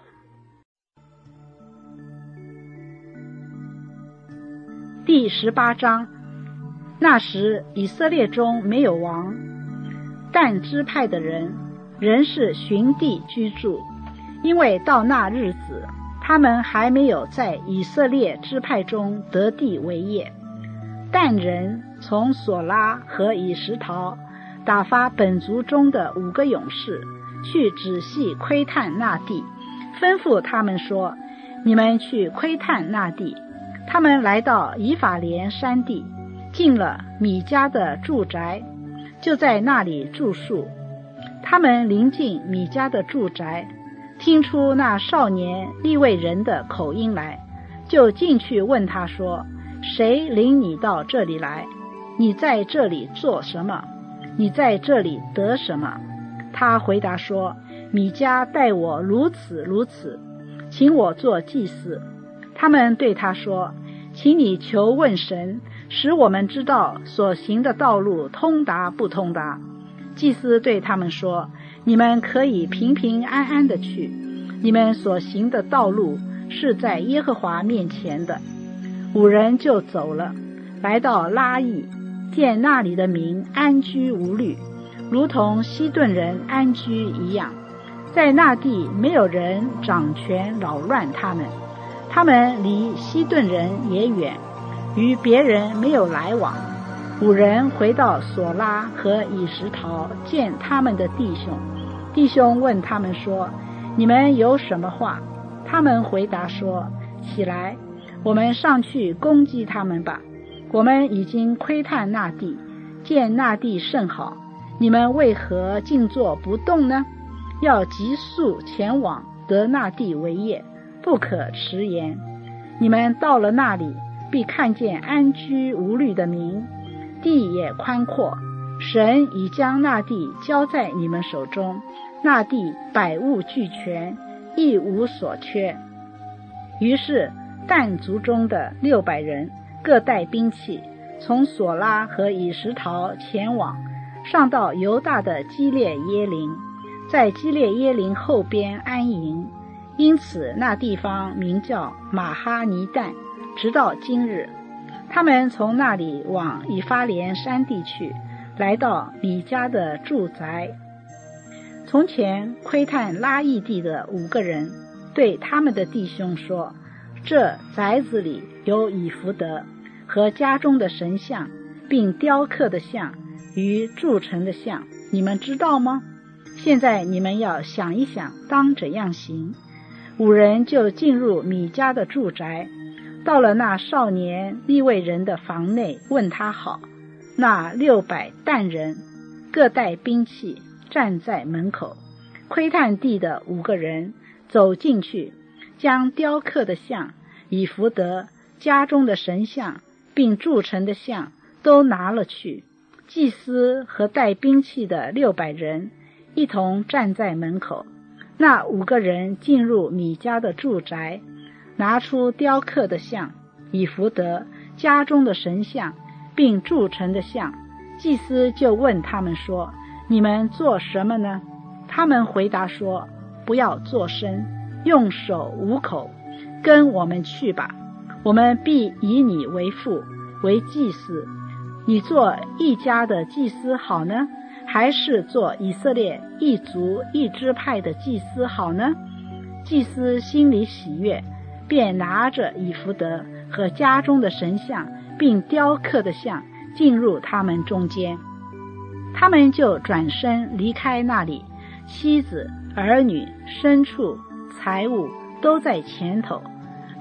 A: 第十八章。那时以色列中没有王，但支派的人仍是寻地居住，因为到那日子他们还没有在以色列支派中得地为业。但人从索拉和以实陶打发本族中的五个勇士去仔细窥探那地，吩咐他们说，你们去窥探那地。他们来到以法莲山地，进了米迦的住宅，就在那里住宿。他们临近米迦的住宅，听出那少年利未人的口音来，就进去问他说，谁领你到这里来？你在这里做什么？你在这里得什么？他回答说，米迦待我如此如此，请我做祭司。他们对他说，请你求问神，使我们知道所行的道路通达不通达。祭司对他们说，你们可以平平安安的去，你们所行的道路是在耶和华面前的。五人就走了，来到拉邑，见那里的民安居无虑，如同西顿人安居一样。在那地没有人掌权扰乱他们，他们离西顿人也远，与别人没有来往。五人回到索拉和以实陶，见他们的弟兄。弟兄问他们说，你们有什么话？他们回答说，起来，我们上去攻击他们吧。我们已经窥探那地，见那地甚好，你们为何静坐不动呢？要急速前往，得那地为业，不可迟延。你们到了那里，必看见安居无虑的民，地也宽阔。神已将那地交在你们手中，那地百物俱全，一无所缺。于是但族中的六百人各带兵器，从索拉和以实陶前往，上到犹大的基列耶琳，在基列耶琳后边安营。因此那地方名叫马哈尼旦，直到今日。他们从那里往以法莲山地去，来到米迦的住宅。从前窥探拉邑地的五个人对他们的弟兄说，这宅子里有以弗得和家中的神像，并雕刻的像与铸成的像，你们知道吗？现在你们要想一想，当怎样行。五人就进入米迦的住宅，到了那少年利未人的房内，问他好。那六百但人各带兵器，站在门口。窥探地的五个人走进去，将雕刻的像、以弗得、家中的神像并铸成的像都拿了去。祭司和带兵器的六百人一同站在门口。那五个人进入米迦的住宅，拿出雕刻的像、以弗得、家中的神像并铸成的像。祭司就问他们说，你们做什么呢？他们回答说，不要作声，用手捂口，跟我们去吧，我们必以你为父，为祭司。你做一家的祭司好呢，还是做以色列一族一支派的祭司好呢？祭司心里喜悦，便拿着以弗得和家中的神像并雕刻的像进入他们中间。他们就转身离开那里，妻子、儿女、牲畜、财物都在前头。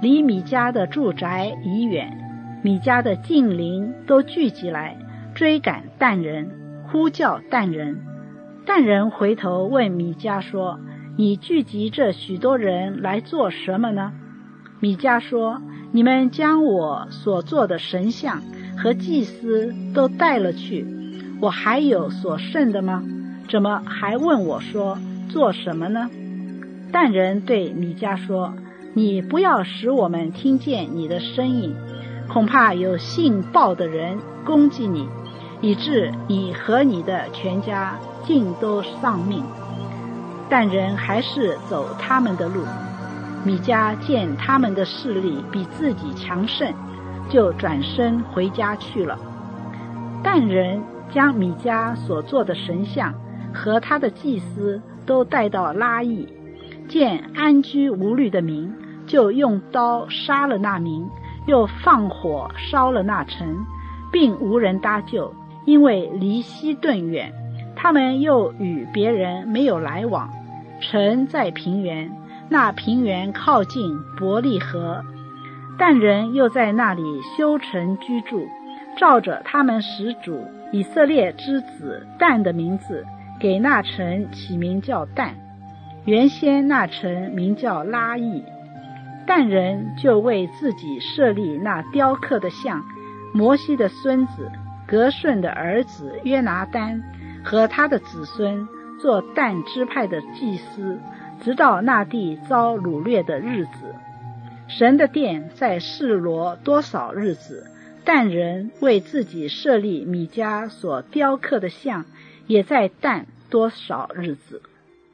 A: 离米迦的住宅已远，米迦的近邻都聚集来追赶但人，呼叫但人。但人回头问米迦说，你聚集这许多人来做什么呢？米迦说，你们将我所做的神像和祭司都带了去，我还有所剩的吗？怎么还问我说做什么呢？但人对米迦说，你不要使我们听见你的声音，恐怕有性暴的人攻击你，以致你和你的全家尽都丧命。但人还是走他们的路。米迦见他们的势力比自己强盛，就转身回家去了。但人将米迦所做的神像和他的祭司都带到拉邑，见安居无虑的民，就用刀杀了那民，又放火烧了那城，并无人搭救，因为离西顿远，他们又与别人没有来往。城在平原，那平原靠近伯利河，但人又在那里修城居住，照着他们始祖以色列之子但的名字，给那城起名叫但。原先那城名叫拉邑。但人就为自己设立那雕刻的像，摩西的孙子革顺的儿子约拿单和他的子孙做但支派的祭司，直到那地遭掳掠的日子。神的殿在示罗多少日子，但人为自己设立米迦所雕刻的像，也在但多少日子。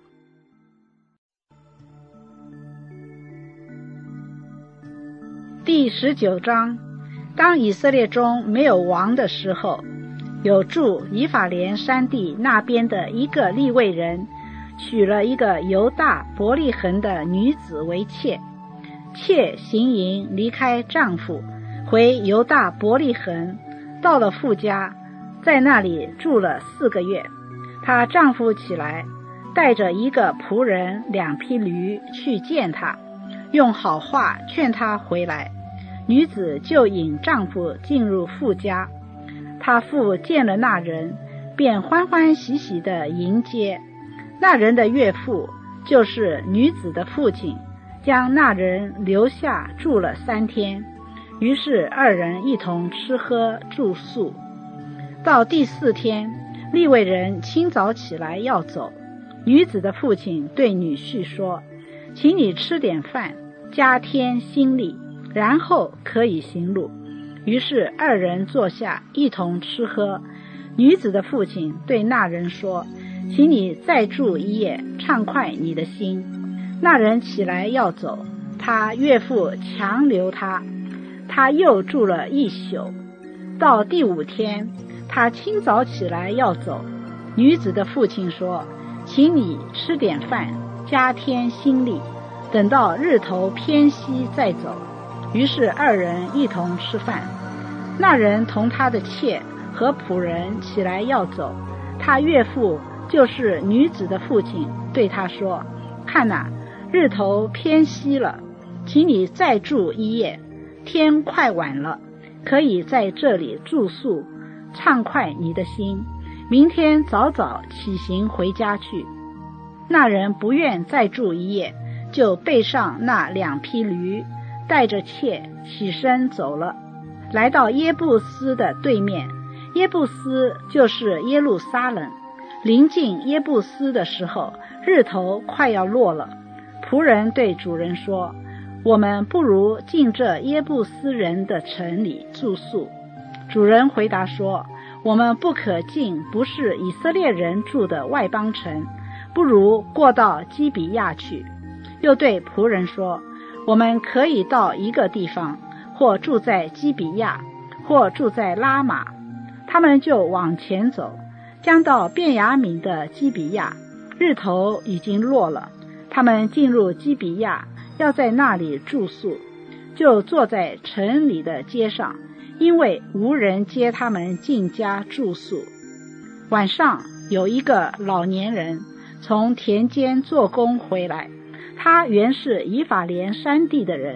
A: 第十九章，当以色列中没有王的时候，有住以法莲山地那边的一个利未人，娶了一个犹大伯利恒的女子为妾。妾行营离开丈夫，回犹大伯利恒，到了父家，在那里住了四个月。她丈夫起来，带着一个仆人两匹驴去见她，用好话劝她回来。女子就引丈夫进入父家，她父见了那人，便欢欢喜喜地迎接。那人的岳父就是女子的父亲，将那人留下住了三天，于是二人一同吃喝住宿。到第四天，利未人清早起来要走，女子的父亲对女婿说，请你吃点饭，加添心力，然后可以行路。于是二人坐下一同吃喝。女子的父亲对那人说，请你再住一夜，畅快你的心。那人起来要走，他岳父强留他，他又住了一宿。到第五天，他清早起来要走，女子的父亲说，请你吃点饭，加添心力，等到日头偏西再走。于是二人一同吃饭。那人同他的妾和仆人起来要走，他岳父就是女子的父亲对他说，看哪，日头偏西了，请你再住一夜，天快晚了，可以在这里住宿，畅快你的心，明天早早起行回家去。那人不愿再住一夜，就背上那两匹驴，带着妾起身走了，来到耶布斯的对面。耶布斯就是耶路撒冷。临近耶布斯的时候，日头快要落了。仆人对主人说，我们不如进这耶布斯人的城里住宿。主人回答说，我们不可进不是以色列人住的外邦城，不如过到基比亚去。又对仆人说，我们可以到一个地方，或住在基比亚，或住在拉玛。他们就往前走，将到便雅悯的基比亚，日头已经落了。他们进入基比亚，要在那里住宿，就坐在城里的街上，因为无人接他们进家住宿。晚上有一个老年人从田间做工回来，他原是以法莲山地的人，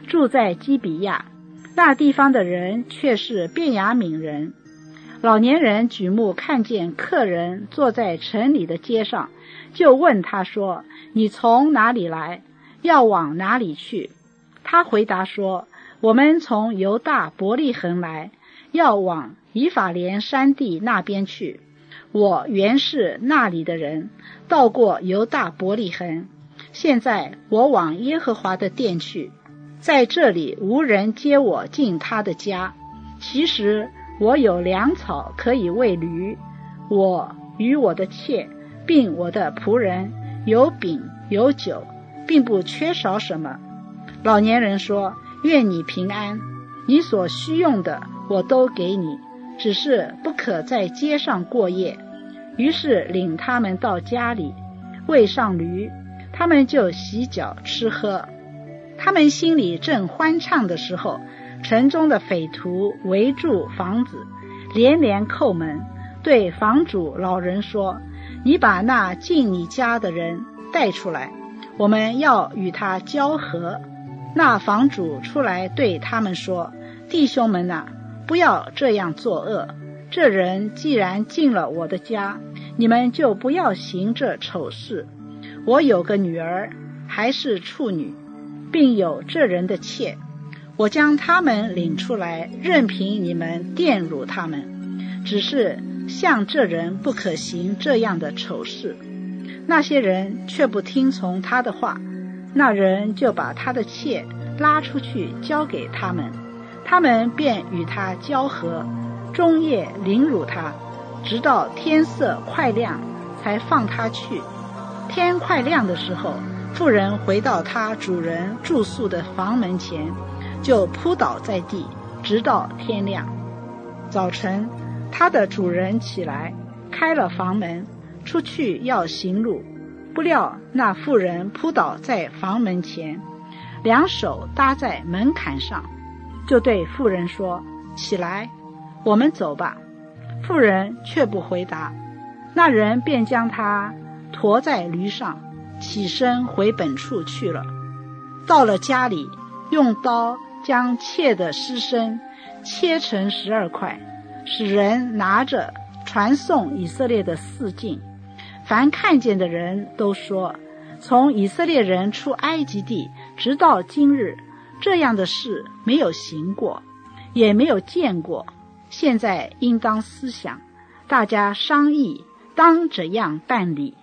A: 住在基比亚，那地方的人却是便雅悯人。老年人举目看见客人坐在城里的街上，就问他说：你从哪里来？要往哪里去？他回答说：我们从犹大伯利恒来，要往以法莲山地那边去。我原是那里的人，到过犹大伯利恒，现在我往耶和华的殿去，在这里无人接我进他的家。其实我有粮草可以喂驴，我与我的妾并我的仆人有饼有酒，并不缺少什么。老年人说：愿你平安，你所需用的我都给你，只是不可在街上过夜。于是领他们到家里，喂上驴，他们就洗脚吃喝。他们心里正欢畅的时候，城中的匪徒围住房子，连连叩门，对房主老人说：你把那进你家的人带出来，我们要与他交合。那房主出来对他们说：弟兄们啊，不要这样作恶，这人既然进了我的家，你们就不要行这丑事。我有个女儿，还是处女，并有这人的妾，我将他们领出来，任凭你们玷辱他们，只是像这人不可行这样的丑事。那些人却不听从他的话，那人就把他的妾拉出去交给他们，他们便与他交合，终夜凌辱他，直到天色快亮才放他去。天快亮的时候，妇人回到他主人住宿的房门前，就扑倒在地，直到天亮。早晨，他的主人起来，开了房门，出去要行路，不料那妇人扑倒在房门前，两手搭在门槛上，就对妇人说：起来，我们走吧。妇人却不回答。那人便将他驮在驴上，起身回本处去了。到了家里，用刀将妾的尸身切成十二块，使人拿着传送以色列的四境。凡看见的人都说：从以色列人出埃及地直到今日，这样的事没有行过，也没有见过。现在应当思想，大家商议当怎样办理。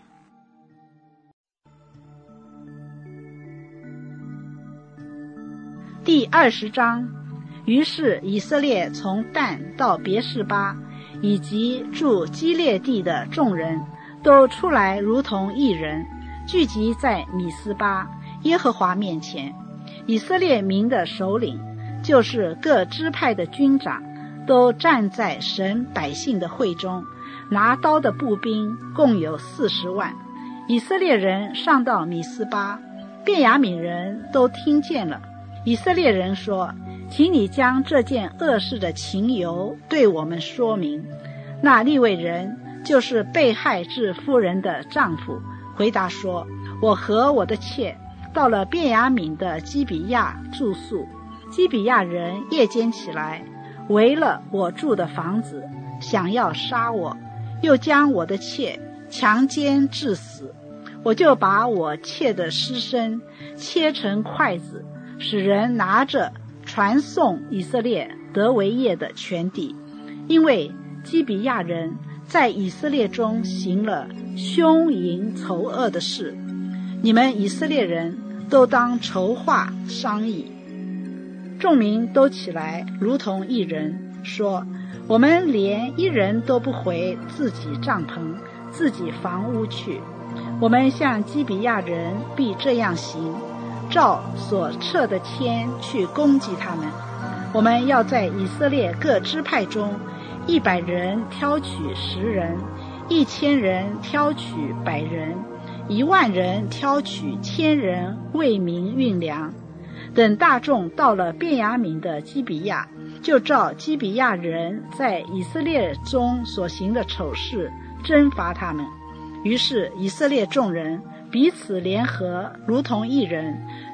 A: 第二十章。于是以色列从但到别是巴，以及住基列地的众人都出来，如同一人，聚集在米斯巴耶和华面前。以色列民的首领，就是各支派的军长，都站在神百姓的会中，拿刀的步兵共有四十万。以色列人上到米斯巴，便雅悯人都听见了。以色列人说：请你将这件恶事的情由对我们说明。那利未人，就是被害致妇人的丈夫，回答说：我和我的妾到了便雅悯的基比亚住宿，基比亚人夜间起来，围了我住的房子，想要杀我，又将我的妾强奸致死。我就把我妾的尸身切成筷子，使人拿着传送以色列得为业的全地，因为基比亚人在以色列中行了凶淫丑恶的事。你们以色列人都当筹划商议。众民都起来，如同一人，说：我们连一人都不回自己帐篷、自己房屋去。我们向基比亚人必这样行，照所撤的签去攻击他们。我们要在以色列各支派中，一百人挑取十人，一千人挑取百人，一万人挑取千人，为民运粮。等大众到了便雅悯的基比亚，就照基比亚人在以色列中所行的丑事征伐他们。于是以色列众人彼此联合，如同一人，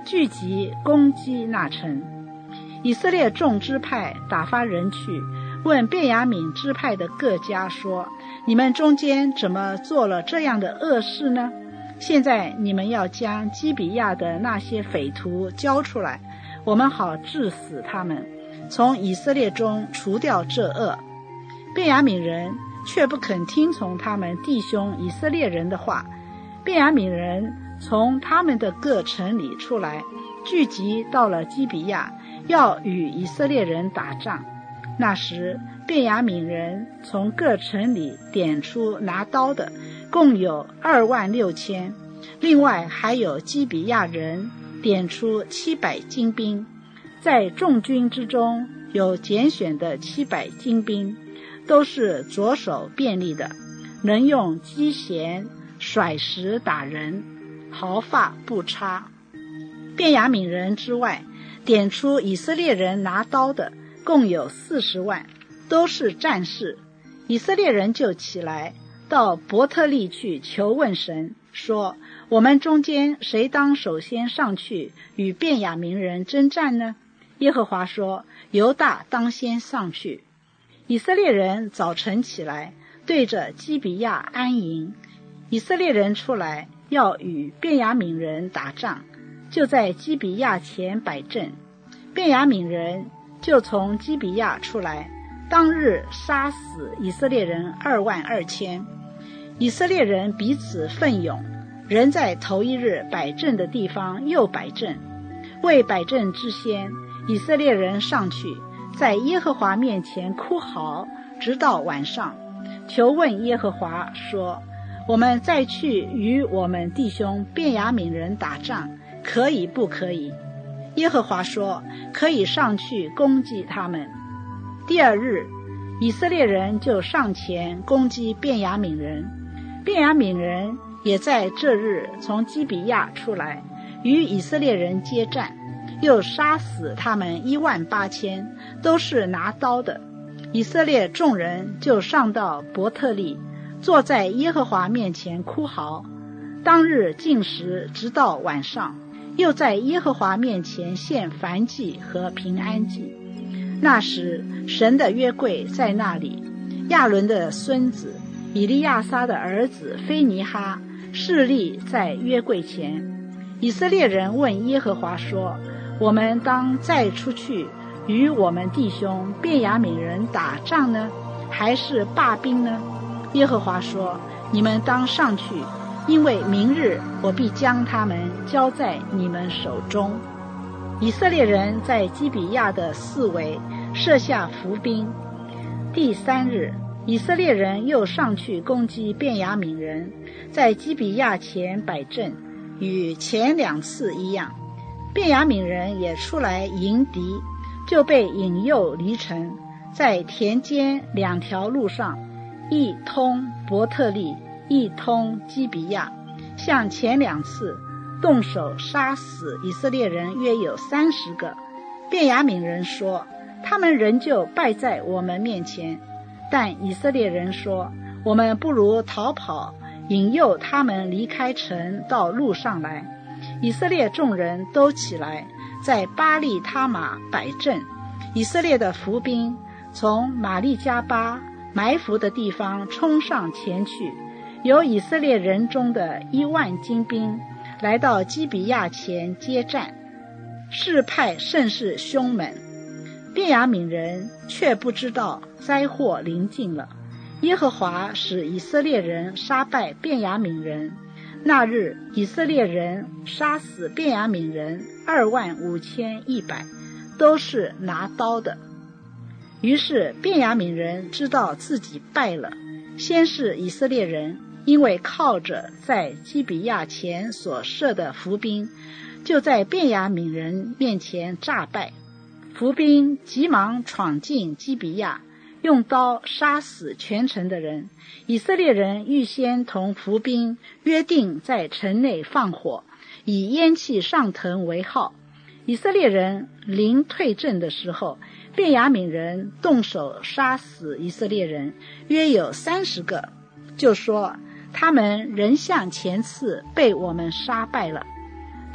A: 聚集攻击那城。以色列众支派打发人去问便雅悯支派的各家说，你们中间怎么做了这样的恶事呢？现在你们要将基比亚的那些匪徒交出来，我们好治死他们，从以色列中除掉这恶。便雅悯人却不肯听从他们弟兄以色列人的话。便雅悯人从他们的各城里出来，聚集到了基比亚，要与以色列人打仗。那时便雅悯人从各城里点出拿刀的，共有二万六千，另外还有基比亚人点出七百精兵，在众军之中有拣选的七百精兵，都是左手便利的，能用机弦甩石打人，毫发不差。便雅悯人之外，点出以色列人拿刀的共有四十万，都是战士。以色列人就起来到伯特利去求问神，说，我们中间谁当首先上去与便雅悯人征战呢？耶和华说，犹大当先上去。以色列人早晨起来，对着基比亚安营。以色列人出来要与便雅悯人打仗，就在基比亚前摆阵。便雅悯人就从基比亚出来，当日杀死以色列人二万二千。以色列人彼此奋勇，人在头一日摆阵的地方又摆阵。为摆阵之先，以色列人上去，在耶和华面前哭嚎，直到晚上，求问耶和华说，我们再去与我们弟兄便雅悯人打仗，可以不可以？耶和华说，可以上去攻击他们。第二日，以色列人就上前攻击便雅悯人。便雅悯人也在这日从基比亚出来，与以色列人接战，又杀死他们一万八千，都是拿刀的。以色列众人就上到伯特利，坐在耶和华面前哭嚎。当日禁食直到晚上，又在耶和华面前献燔祭和平安祭。那时神的约柜在那里，亚伦的孙子以利亚撒的儿子非尼哈侍立在约柜前。以色列人问耶和华说，我们当再出去与我们弟兄便雅悯人打仗呢，还是罢兵呢？耶和华说，你们当上去，因为明日我必将他们交在你们手中。以色列人在基比亚的四围设下伏兵。第三日，以色列人又上去攻击便雅悯人，在基比亚前摆阵，与前两次一样。便雅悯人也出来迎敌，就被引诱离城，在田间两条路上，一通伯特利，一通基比亚，像前两次动手杀死以色列人约有三十个。便雅悯人说，他们仍旧败在我们面前。但以色列人说，我们不如逃跑，引诱他们离开城到路上来。以色列众人都起来，在巴利他玛摆阵。以色列的伏兵从玛利加巴埋伏的地方冲上前去，有以色列人中的一万精兵来到基比亚前接战，势派甚是凶猛。便雅悯人却不知道灾祸临近了。耶和华使以色列人杀败便雅悯人。那日以色列人杀死便雅悯人二万五千一百，都是拿刀的。于是便雅悯人知道自己败了。先是以色列人因为靠着在基比亚前所设的伏兵，就在便雅悯人面前诈败。伏兵急忙闯进基比亚，用刀杀死全城的人。以色列人预先同伏兵约定在城内放火，以烟气上腾为号。以色列人临退阵的时候，便雅悯人动手杀死以色列人约有三十个，就说他们仍像前次被我们杀败了。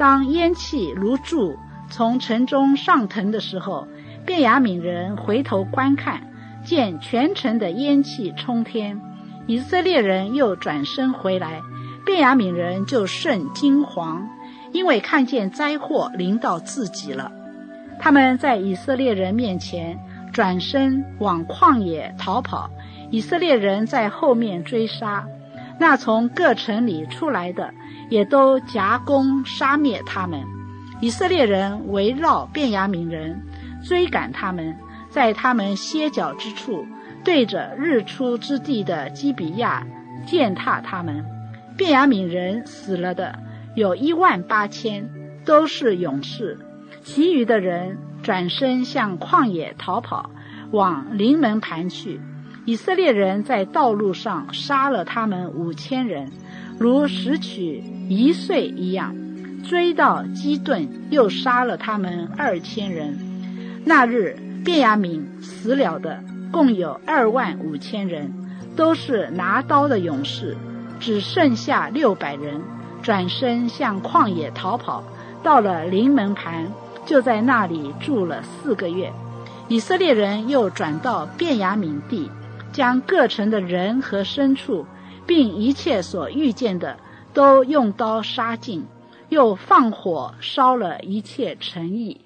A: 当烟气如柱从城中上腾的时候，便雅悯人回头观看，见全城的烟气冲天。以色列人又转身回来，便雅悯人就甚惊惶，因为看见灾祸临到自己了。他们在以色列人面前转身往旷野逃跑，以色列人在后面追杀，那从各城里出来的也都夹攻杀灭他们。以色列人围绕便雅悯人，追赶他们，在他们歇脚之处，对着日出之地的基比亚践踏他们。便雅悯人死了的有一万八千，都是勇士，其余的人转身向旷野逃跑，往临门盘去。以色列人在道路上杀了他们五千人，如拾取一岁一样，追到基顿，又杀了他们二千人。那日便雅悯死了的共有二万五千人，都是拿刀的勇士，只剩下六百人，转身向旷野逃跑，到了临门盘，就在那里住了四个月。以色列人又转到便雅悯地，将各城的人和牲畜，并一切所遇见的，都用刀杀尽，又放火烧了一切城邑。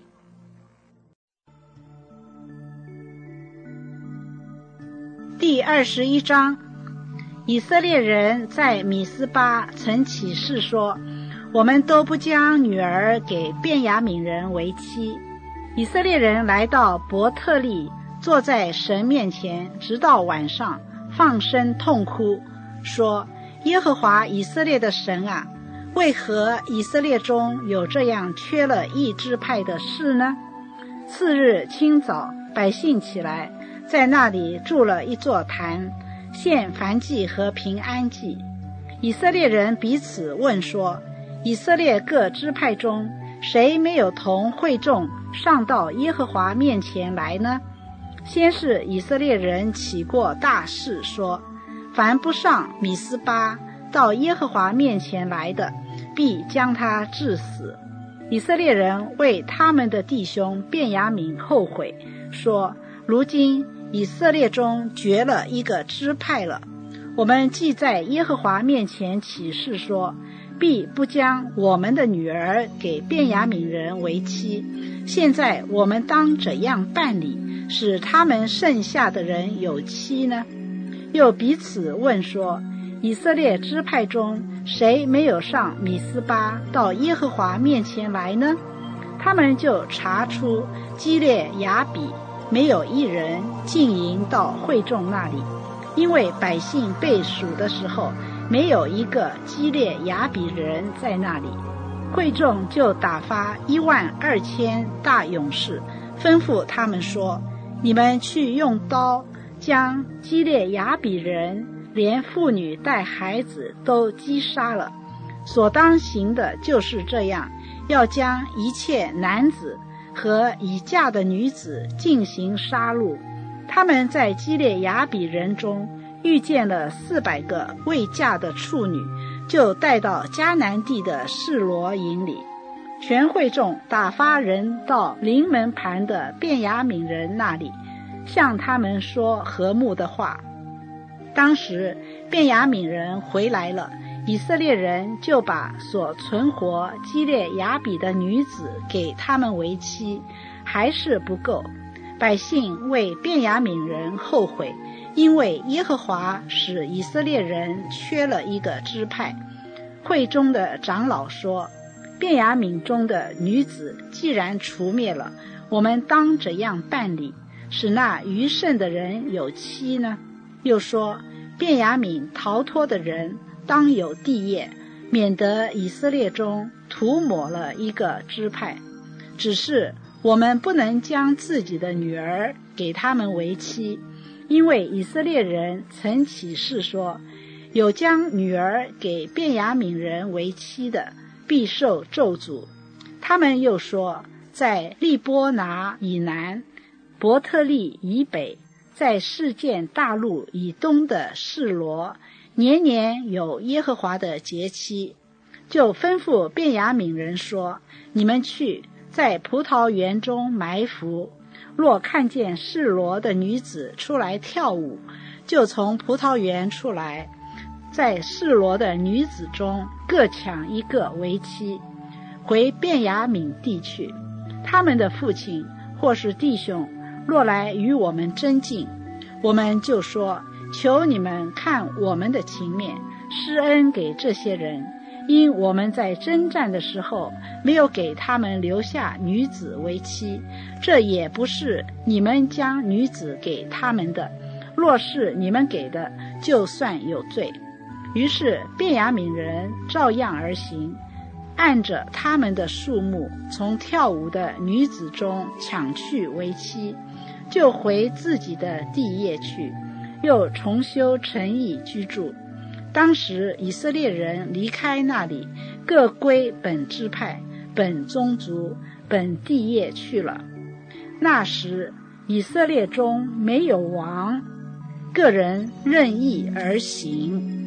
A: 第二十一章，以色列人在米斯巴曾起誓说，我们都不将女儿给便雅悯人为妻。以色列人来到伯特利，坐在神面前，直到晚上，放声痛哭，说，耶和华以色列的神啊，为何以色列中有这样缺了一支派的事呢？次日清早，百姓起来，在那里筑了一座坛，献燔祭和平安祭。以色列人彼此问说，以色列各支派中，谁没有同会众上到耶和华面前来呢？先是以色列人起过大誓说，凡不上米斯巴到耶和华面前来的，必将他治死。以色列人为他们的弟兄便雅悯后悔，说，如今以色列中绝了一个支派了。我们既在耶和华面前起誓说，必不将我们的女儿给便雅悯人为妻，现在我们当怎样办理，使他们剩下的人有妻呢？又彼此问说，以色列支派中谁没有上米斯巴到耶和华面前来呢？他们就查出基列雅比没有一人进营到会众那里，因为百姓被数的时候，没有一个基列雅比人在那里。会众就打发一万二千大勇士，吩咐他们说，你们去用刀将基列雅比人连妇女带孩子都击杀了。所当行的就是这样，要将一切男子和已嫁的女子进行杀戮。他们在基列雅比人中遇见了四百个未嫁的处女，就带到迦南地的示罗营里。全会众打发人到临门盘的便雅悯人那里，向他们说和睦的话。当时便雅悯人回来了，以色列人就把所存活基列雅比的女子给他们为妻，还是不够。百姓为便雅悯人后悔，因为耶和华使以色列人缺了一个支派。会中的长老说，便雅悯中的女子既然除灭了，我们当怎样办理，使那余剩的人有妻呢？又说，便雅悯逃脱的人当有地业，免得以色列中涂抹了一个支派。只是我们不能将自己的女儿给他们为妻，因为以色列人曾起誓说，有将女儿给便雅悯人为妻的，必受咒诅。他们又说，在利波拿以南，伯特利以北，在示剑大陆以东的示罗，年年有耶和华的节期。 就吩咐便雅悯人说，你们去，在葡萄园中埋伏，若看见示罗的女子出来跳舞，就从葡萄园出来，在示罗的女子中各抢一个为妻，回便雅悯地去。他们的父亲或是弟兄若来与我们争竞，我们就说，求你们看我们的情面，施恩给这些人，因我们在征战的时候没有给他们留下女子为妻，这也不是你们将女子给他们的，若是你们给的，就算有罪。于是便雅悯人照样而行，按着他们的数目，从跳舞的女子中抢去为妻，就回自己的地业去，又重修城邑居住。当时以色列人离开那里，各归本支派、本宗族、本地业去了。那时以色列中没有王，个人任意而行。